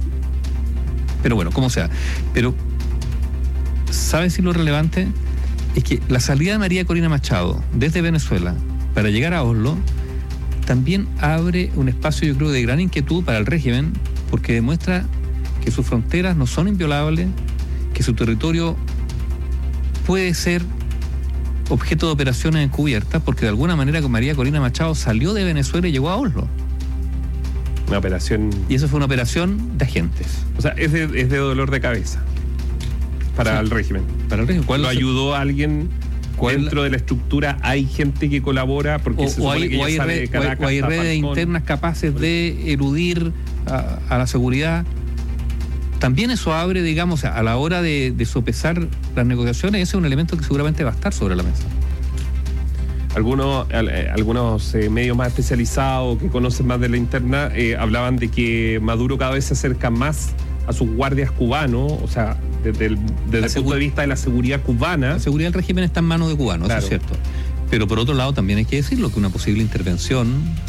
Pero bueno, como sea. Pero, ¿sabes si lo relevante? Es que la salida de María Corina Machado desde Venezuela para llegar a Oslo también abre un espacio, yo creo, de gran inquietud para el régimen, porque demuestra que sus fronteras no son inviolables, que su territorio puede ser objeto de operaciones encubiertas, porque de alguna manera con María Corina Machado salió de Venezuela y llegó a Oslo. Una operación... Y eso fue una operación de agentes. O sea, es de, es de dolor de cabeza para sí. el régimen. Para el régimen. ¿Cuál ¿Lo ayudó a alguien dentro de la estructura? ¿Hay gente que colabora? Porque o, se o supone hay, que o hay, sale red, de Caracas, o hay redes internas capaces de eludir a, a la seguridad. También eso abre, digamos, a la hora de, de sopesar las negociaciones, ese es un elemento que seguramente va a estar sobre la mesa. Algunos, eh, algunos eh, medios más especializados que conocen más de la interna eh, hablaban de que Maduro cada vez se acerca más a sus guardias cubanos, o sea, desde el, desde el punto de vista de la seguridad cubana. La seguridad del régimen está en manos de cubanos, claro. Eso es cierto. Pero por otro lado también hay que decirlo, que una posible intervención,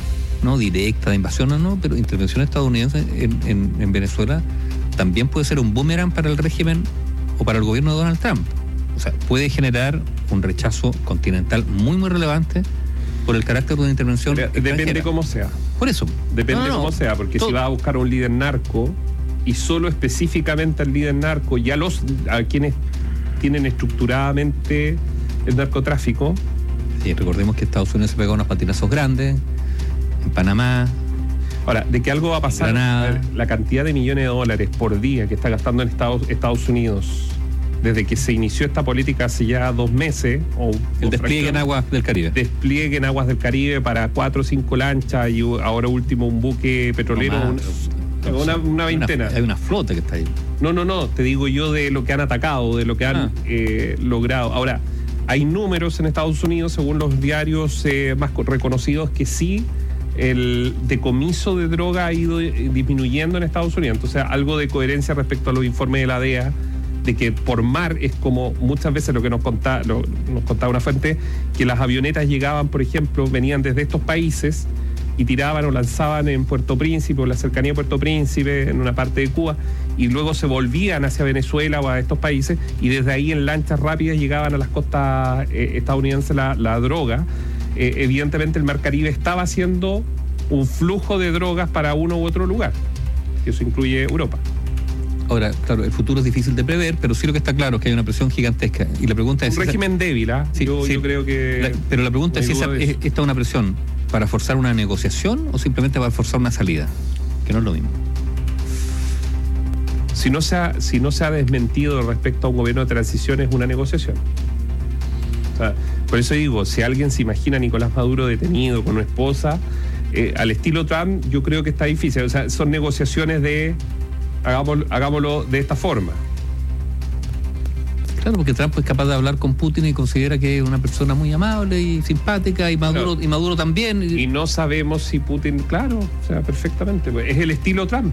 no directa de invasión o no, pero intervención estadounidense en, en, en Venezuela también puede ser un boomerang para el régimen o para el gobierno de Donald Trump. O sea, puede generar un rechazo continental muy, muy relevante por el carácter de una intervención extranjera. Depende cómo sea. Por eso. Depende no, no, cómo sea, porque todo. Si va a buscar a un líder narco y solo específicamente al líder narco y a los a quienes tienen estructuradamente el narcotráfico. Sí, recordemos que Estados Unidos se pegó unos patinazos grandes en Panamá. Ahora, de que algo va a pasar, Granada. La cantidad de millones de dólares por día que está gastando en Estados, Estados Unidos desde que se inició esta política hace ya dos meses, o el despliegue en aguas del Caribe. Despliegue en aguas del Caribe para cuatro o cinco lanchas y ahora último un buque petrolero, no una, una, una veintena. Una, hay una flota que está ahí. No, no, no, te digo yo de lo que han atacado, de lo que han ah. eh, logrado. Ahora, hay números en Estados Unidos, según los diarios eh, más reconocidos, que sí el decomiso de droga ha ido disminuyendo en Estados Unidos. Entonces, algo de coherencia respecto a los informes de la D E A, de que por mar es como muchas veces lo que nos contaba, lo, nos contaba una fuente, que las avionetas llegaban, por ejemplo, venían desde estos países y tiraban o lanzaban en Puerto Príncipe o la cercanía de Puerto Príncipe, en una parte de Cuba, y luego se volvían hacia Venezuela o a estos países, y desde ahí en lanchas rápidas llegaban a las costas eh, estadounidenses la, la droga. Eh, evidentemente el Mar Caribe estaba haciendo un flujo de drogas para uno u otro lugar, que eso incluye Europa. Ahora, claro, el futuro es difícil de prever, pero sí lo que está claro es que hay una presión gigantesca. Y la pregunta es... Un régimen esa... débil, ¿ah? ¿eh? Sí, yo, sí. yo creo que... La, pero la pregunta no es si esa, es, esta es una presión para forzar una negociación o simplemente para forzar una salida, que no es lo mismo. Si no se ha, si no se ha desmentido respecto a un gobierno de transición, es una negociación. O sea, por eso digo, si alguien se imagina a Nicolás Maduro detenido con una esposa, eh, al estilo Trump, yo creo que está difícil. O sea, son negociaciones de... Hagámoslo, hagámoslo de esta forma. Claro, porque Trump es capaz de hablar con Putin y considera que es una persona muy amable y simpática, y Maduro, claro. y Maduro también. Y no sabemos si Putin, claro, o sea, perfectamente, pues, es el estilo Trump.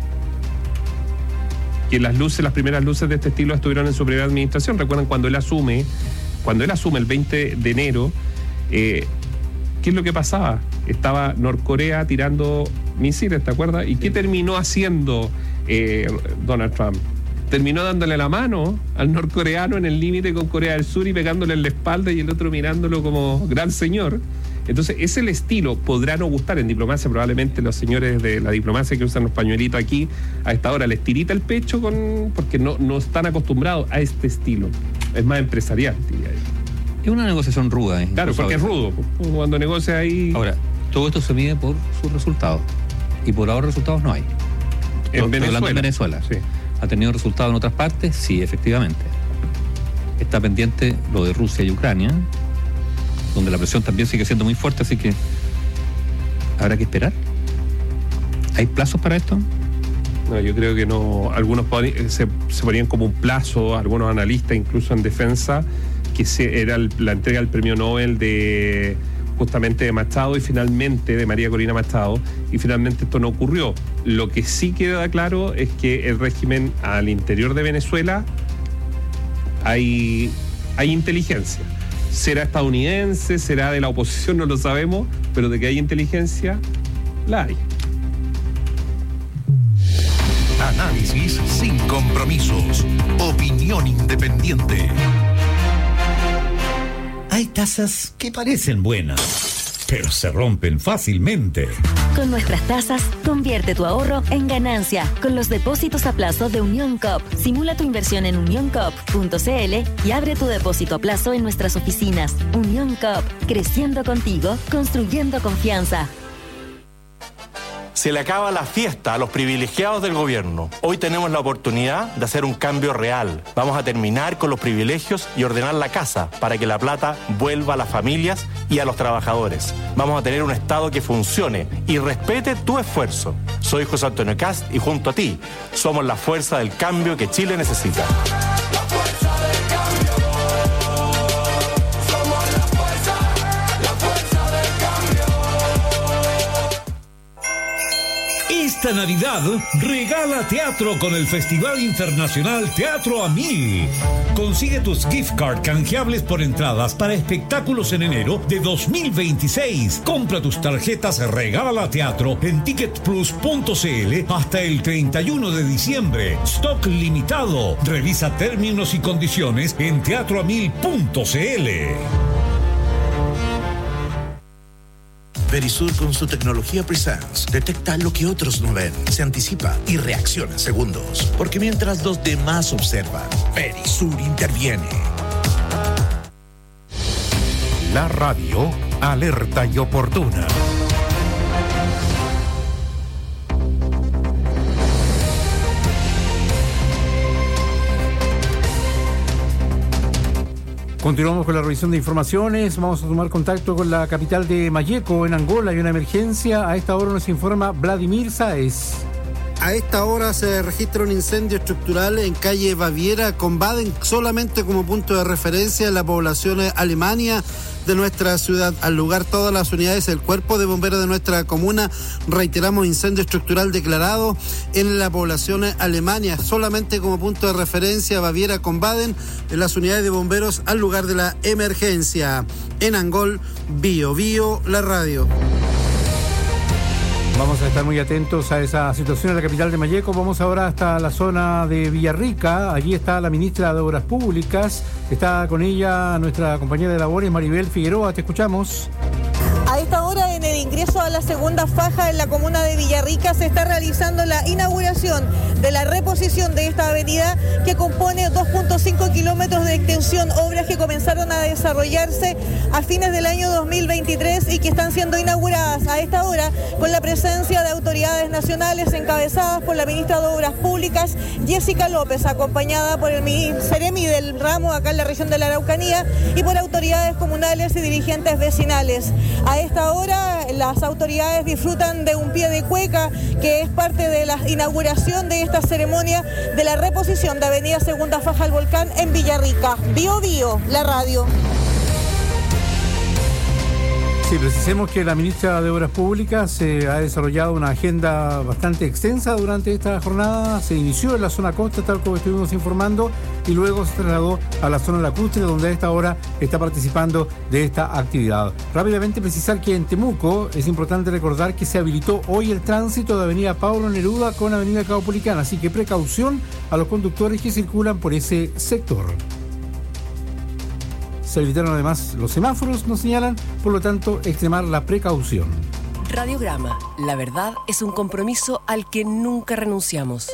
Que las luces, las primeras luces de este estilo estuvieron en su primera administración. Recuerdan cuando él asume, cuando él asume el veinte de enero, eh, ¿qué es lo que pasaba? Estaba Norcorea tirando misiles, ¿te acuerdas? ¿Y qué terminó haciendo eh, Donald Trump? Terminó dándole la mano al norcoreano en el límite con Corea del Sur y pegándole en la espalda y el otro mirándolo como gran señor. Entonces, es el estilo, podrá no gustar en diplomacia, probablemente los señores de la diplomacia que usan los pañuelitos aquí, a esta hora les tirita el pecho con porque no, no están acostumbrados a este estilo. Es más empresarial, diría yo. Es una negociación ruda. ¿eh? Claro, porque es rudo. Cuando negocia ahí... Ahora, todo esto se mide por sus resultados. Y por ahora resultados no hay. En Venezuela. En Venezuela. Sí. ¿Ha tenido resultados en otras partes? Sí, efectivamente. Está pendiente lo de Rusia y Ucrania, donde la presión también sigue siendo muy fuerte, así que habrá que esperar. ¿Hay plazos para esto? No, yo creo que no. Algunos se, se ponían como un plazo, algunos analistas, incluso en defensa, que se, era el, la entrega del premio Nobel de justamente de Machado y finalmente de María Corina Machado, y finalmente esto no ocurrió. Lo que sí queda claro es que el régimen al interior de Venezuela hay, hay inteligencia. Será estadounidense, será de la oposición, no lo sabemos, pero de que hay inteligencia, la hay. Análisis sin compromisos. Opinión independiente. Hay tasas que parecen buenas, pero se rompen fácilmente. Con nuestras tasas, convierte tu ahorro en ganancia con los depósitos a plazo de Unión Coop. Simula tu inversión en unión coop punto c l y abre tu depósito a plazo en nuestras oficinas. Unión Coop, creciendo contigo, construyendo confianza. Se le acaba la fiesta a los privilegiados del gobierno. Hoy tenemos la oportunidad de hacer un cambio real. Vamos a terminar con los privilegios y ordenar la casa para que la plata vuelva a las familias y a los trabajadores. Vamos a tener un Estado que funcione y respete tu esfuerzo. Soy José Antonio Kast y junto a ti somos la fuerza del cambio que Chile necesita. Esta Navidad regala teatro con el Festival Internacional Teatro a Mil. Consigue tus gift card canjeables por entradas para espectáculos en enero de dos mil veintiséis. Compra tus tarjetas Regala Teatro en ticket plus punto c l hasta el treinta y uno de diciembre. Stock limitado. Revisa términos y condiciones en teatro a mil punto c l. Verisur con su tecnología Presence detecta lo que otros no ven, se anticipa y reacciona en segundos. Porque mientras los demás observan, Verisur interviene. La radio alerta y oportuna. Continuamos con la revisión de informaciones. Vamos a tomar contacto con la capital de Malleco, en Angola. Hay una emergencia. A esta hora nos informa Vladimir Sáez. A esta hora se registra un incendio estructural en calle Baviera con Baden solamente como punto de referencia en la población Alemania de nuestra ciudad. Al lugar todas las unidades del cuerpo de bomberos de nuestra comuna. Reiteramos, incendio estructural declarado en la población Alemania solamente como punto de referencia Baviera con Baden en las unidades de bomberos al lugar de la emergencia. En Angol, Bio Bio, la radio. Vamos a estar muy atentos a esa situación en la capital de Malleco. Vamos ahora hasta la zona de Villarrica. Allí está la ministra de Obras Públicas. Está con ella nuestra compañera de labores, Maribel Figueroa. Te escuchamos. A esta hora, en el ingreso a la segunda faja en la comuna de Villarrica, se está realizando la inauguración de la reposición de esta avenida que compone dos punto cinco kilómetros de extensión, obras que comenzaron a desarrollarse a fines del año dos mil veintitrés y que están siendo inauguradas a esta hora con la presencia de autoridades nacionales encabezadas por la ministra de Obras Públicas, Jessica López, acompañada por el Seremi del ramo acá en la región de la Araucanía y por autoridades comunales y dirigentes vecinales. A A esta hora las autoridades disfrutan de un pie de cueca que es parte de la inauguración de esta ceremonia de la reposición de Avenida Segunda Faja al Volcán en Villarrica. Bio Bio, la radio. Sí, precisemos que la ministra de Obras Públicas eh, ha desarrollado una agenda bastante extensa durante esta jornada. Se inició en la zona costa, tal como estuvimos informando, y luego se trasladó a la zona lacustre, donde a esta hora está participando de esta actividad. Rápidamente precisar que en Temuco es importante recordar que se habilitó hoy el tránsito de Avenida Pablo Neruda con Avenida Caupolicán, así que precaución a los conductores que circulan por ese sector. Se habilitaron además los semáforos, nos señalan, por lo tanto, extremar la precaución. Radiograma. La verdad es un compromiso al que nunca renunciamos.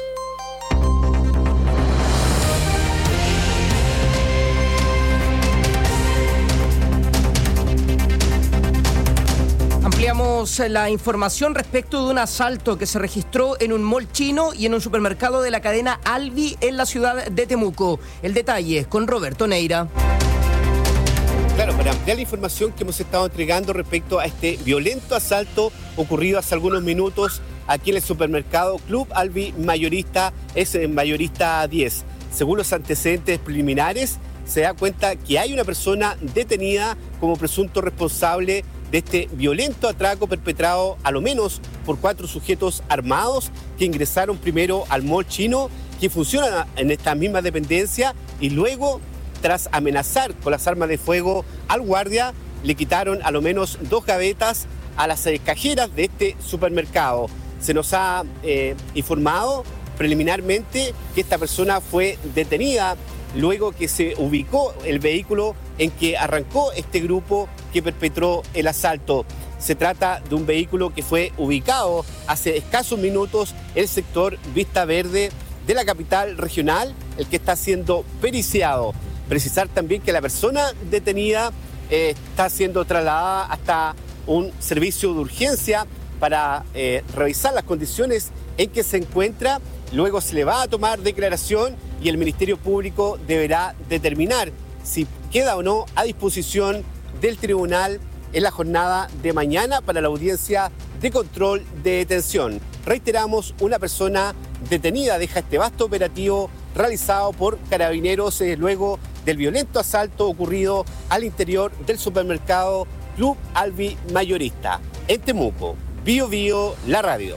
Ampliamos la información respecto de un asalto que se registró en un mall chino y en un supermercado de la cadena Alvi en la ciudad de Temuco. El detalle con Roberto Neira. Claro, para ampliar la información que hemos estado entregando respecto a este violento asalto ocurrido hace algunos minutos aquí en el supermercado Club Alvi Mayorista, es Mayorista diez. Según los antecedentes preliminares, se da cuenta que hay una persona detenida como presunto responsable de este violento atraco perpetrado a lo menos por cuatro sujetos armados que ingresaron primero al mall chino, que funciona en esta misma dependencia, y luego, tras amenazar con las armas de fuego al guardia, le quitaron a lo menos dos gavetas a las eh, cajeras de este supermercado. Se nos ha eh, informado preliminarmente que esta persona fue detenida luego que se ubicó el vehículo en que arrancó este grupo que perpetró el asalto. Se trata de un vehículo que fue ubicado hace escasos minutos en el sector Vista Verde de la capital regional, el que está siendo periciado. Precisar también que la persona detenida eh, está siendo trasladada hasta un servicio de urgencia para eh, revisar las condiciones en que se encuentra. Luego se le va a tomar declaración y el Ministerio Público deberá determinar si queda o no a disposición del tribunal en la jornada de mañana para la audiencia de control de detención. Reiteramos, una persona detenida deja este vasto operativo realizado por carabineros eh, luego del violento asalto ocurrido al interior del supermercado Club Alvi Mayorista en Temuco. Bio Bio, la radio.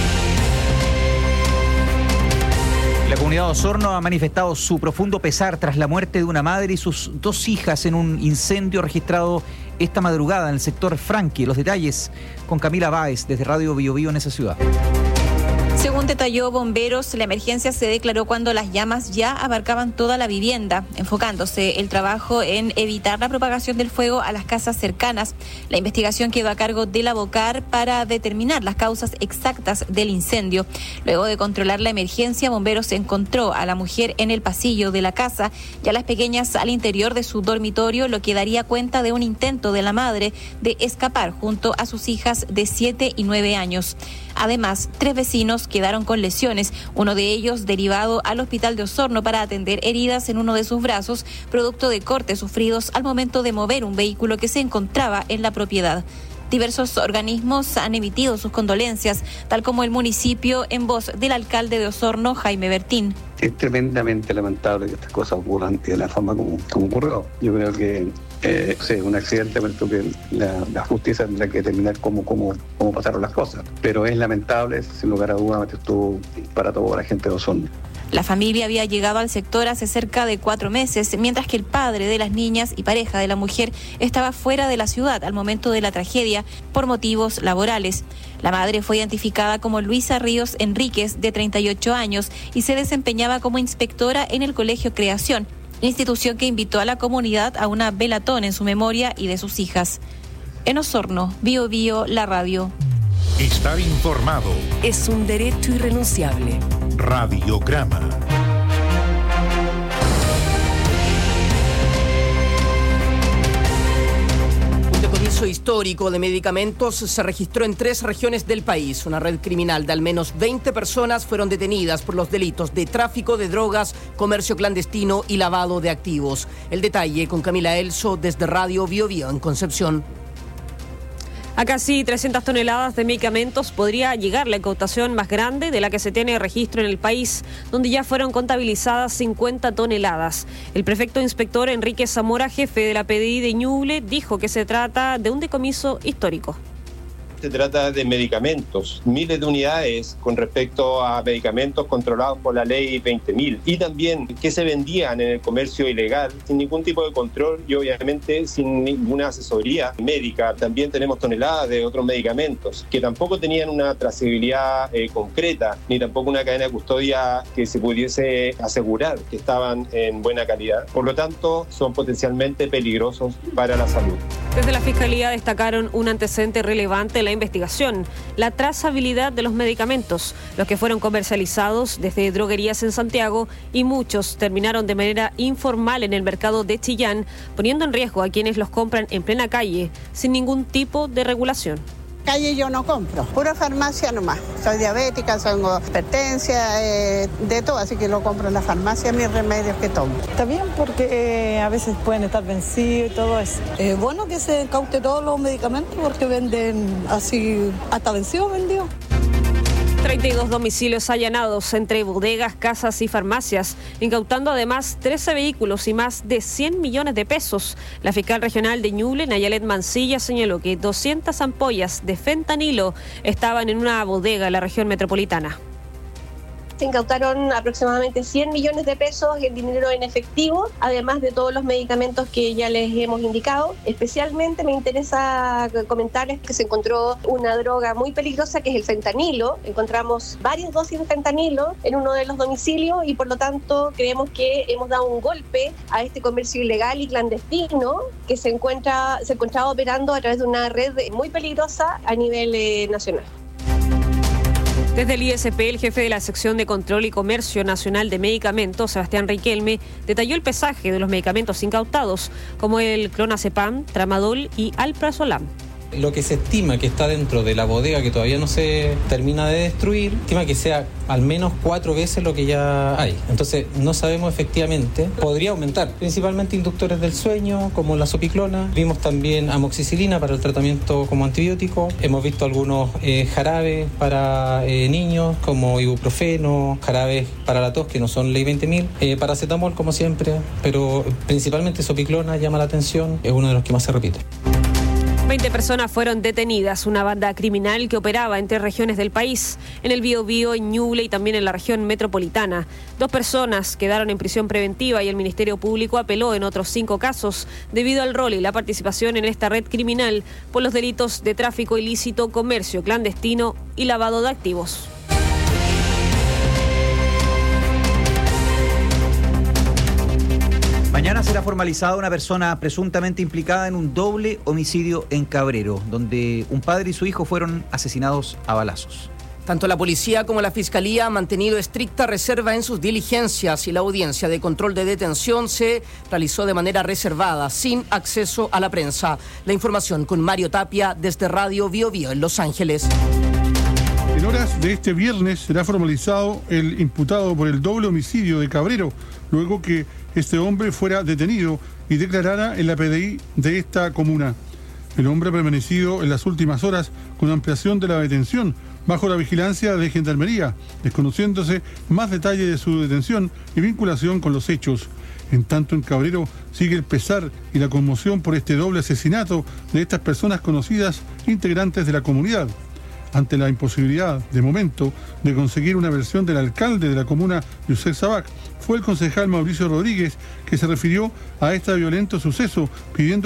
La comunidad de Osorno ha manifestado su profundo pesar tras la muerte de una madre y sus dos hijas en un incendio registrado esta madrugada en el sector Franqui. Los detalles con Camila Báez desde Radio Bio Bio en esa ciudad. Según detalló Bomberos, la emergencia se declaró cuando las llamas ya abarcaban toda la vivienda, enfocándose el trabajo en evitar la propagación del fuego a las casas cercanas. La investigación quedó a cargo de la Bocar para determinar las causas exactas del incendio. Luego de controlar la emergencia, Bomberos encontró a la mujer en el pasillo de la casa y a las pequeñas al interior de su dormitorio, lo que daría cuenta de un intento de la madre de escapar junto a sus hijas de siete y nueve años. Además, tres vecinos quedaron con lesiones, uno de ellos derivado al hospital de Osorno para atender heridas en uno de sus brazos, producto de cortes sufridos al momento de mover un vehículo que se encontraba en la propiedad. Diversos organismos han emitido sus condolencias, tal como el municipio en voz del alcalde de Osorno, Jaime Bertín. Es tremendamente lamentable que estas cosas ocurran de la forma como, como ocurrió. Yo creo que eh, sí, un accidente, pero que la, la justicia tendrá que determinar cómo, cómo, cómo pasaron las cosas. Pero es lamentable, sin lugar a dudas, esto para toda la gente de Osorno. La familia había llegado al sector hace cerca de cuatro meses, mientras que el padre de las niñas y pareja de la mujer estaba fuera de la ciudad al momento de la tragedia por motivos laborales. La madre fue identificada como Luisa Ríos Enríquez, de treinta y ocho años, y se desempeñaba como inspectora en el Colegio Creación, institución que invitó a la comunidad a una velatón en su memoria y de sus hijas. En Osorno, Bio Bio, la radio. Estar informado es un derecho irrenunciable. Radiograma. Un decomiso histórico de medicamentos se registró en tres regiones del país. Una red criminal de al menos veinte personas fueron detenidas por los delitos de tráfico de drogas, comercio clandestino y lavado de activos. El detalle con Camila Elso desde Radio Bio Bio en Concepción. A casi trescientas toneladas de medicamentos podría llegar la incautación más grande de la que se tiene registro en el país, donde ya fueron contabilizadas cincuenta toneladas. El prefecto inspector Enrique Zamora, jefe de la P D I de Ñuble, dijo que se trata de un decomiso histórico. Se trata de medicamentos, miles de unidades con respecto a medicamentos controlados por la ley veinte mil y también que se vendían en el comercio ilegal sin ningún tipo de control y obviamente sin ninguna asesoría médica. También tenemos toneladas de otros medicamentos que tampoco tenían una trazabilidad eh, concreta ni tampoco una cadena de custodia que se pudiese asegurar que estaban en buena calidad. Por lo tanto, son potencialmente peligrosos para la salud. Desde la Fiscalía destacaron un antecedente relevante en la investigación, la trazabilidad de los medicamentos, los que fueron comercializados desde droguerías en Santiago y muchos terminaron de manera informal en el mercado de Chillán, poniendo en riesgo a quienes los compran en plena calle, sin ningún tipo de regulación. Calle yo no compro, pura farmacia nomás. Soy diabética, tengo hipertensia, eh, de todo, así que lo compro en la farmacia, mis remedios que tomo. Está bien porque eh, a veces pueden estar vencidos y todo eso. Eh, bueno que se incaute todos los medicamentos porque venden así, hasta vencidos vendió. treinta y dos domicilios allanados entre bodegas, casas y farmacias, incautando además trece vehículos y más de cien millones de pesos. La fiscal regional de Ñuble, Nayalet Mancilla, señaló que doscientas ampollas de fentanilo estaban en una bodega en la región metropolitana. Se incautaron aproximadamente cien millones de pesos en dinero en efectivo, además de todos los medicamentos que ya les hemos indicado. Especialmente me interesa comentarles que se encontró una droga muy peligrosa que es el fentanilo. Encontramos varias dosis de fentanilo en uno de los domicilios y por lo tanto creemos que hemos dado un golpe a este comercio ilegal y clandestino que se encuentra se encontraba operando a través de una red muy peligrosa a nivel eh, nacional. Desde el I S P, el jefe de la sección de Control y Comercio Nacional de Medicamentos, Sebastián Riquelme, detalló el pesaje de los medicamentos incautados, como el clonazepam, tramadol y alprazolam. Lo que se estima que está dentro de la bodega que todavía no se termina de destruir, estima que sea al menos cuatro veces lo que ya hay. Entonces no sabemos efectivamente, podría aumentar, principalmente inductores del sueño como la sopiclona. Vimos también amoxicilina para el tratamiento como antibiótico. Hemos visto algunos eh, jarabes para eh, niños como ibuprofeno, jarabes para la tos que no son ley veinte mil, eh, paracetamol como siempre, pero principalmente sopiclona llama la atención, es uno de los que más se repite. veinte personas fueron detenidas, una banda criminal que operaba en tres regiones del país, en el Biobío, en Ñuble y también en la región metropolitana. Dos personas quedaron en prisión preventiva y el Ministerio Público apeló en otros cinco casos debido al rol y la participación en esta red criminal por los delitos de tráfico ilícito, comercio clandestino y lavado de activos. Mañana será formalizada una persona presuntamente implicada en un doble homicidio en Cabrero, donde un padre y su hijo fueron asesinados a balazos. Tanto la policía como la fiscalía han mantenido estricta reserva en sus diligencias y la audiencia de control de detención se realizó de manera reservada, sin acceso a la prensa. La información con Mario Tapia desde Radio Bio Bio en Los Ángeles. En horas de este viernes será formalizado el imputado por el doble homicidio de Cabrero, luego que este hombre fuera detenido y declarara en la P D I de esta comuna. El hombre ha permanecido en las últimas horas con ampliación de la detención bajo la vigilancia de Gendarmería, desconociéndose más detalles de su detención y vinculación con los hechos. En tanto, en Cabrero sigue el pesar y la conmoción por este doble asesinato de estas personas conocidas integrantes de la comunidad. Ante la imposibilidad, de momento, de conseguir una versión del alcalde de la comuna, Yusef Sabac, fue el concejal Mauricio Rodríguez que se refirió a este violento suceso pidiendo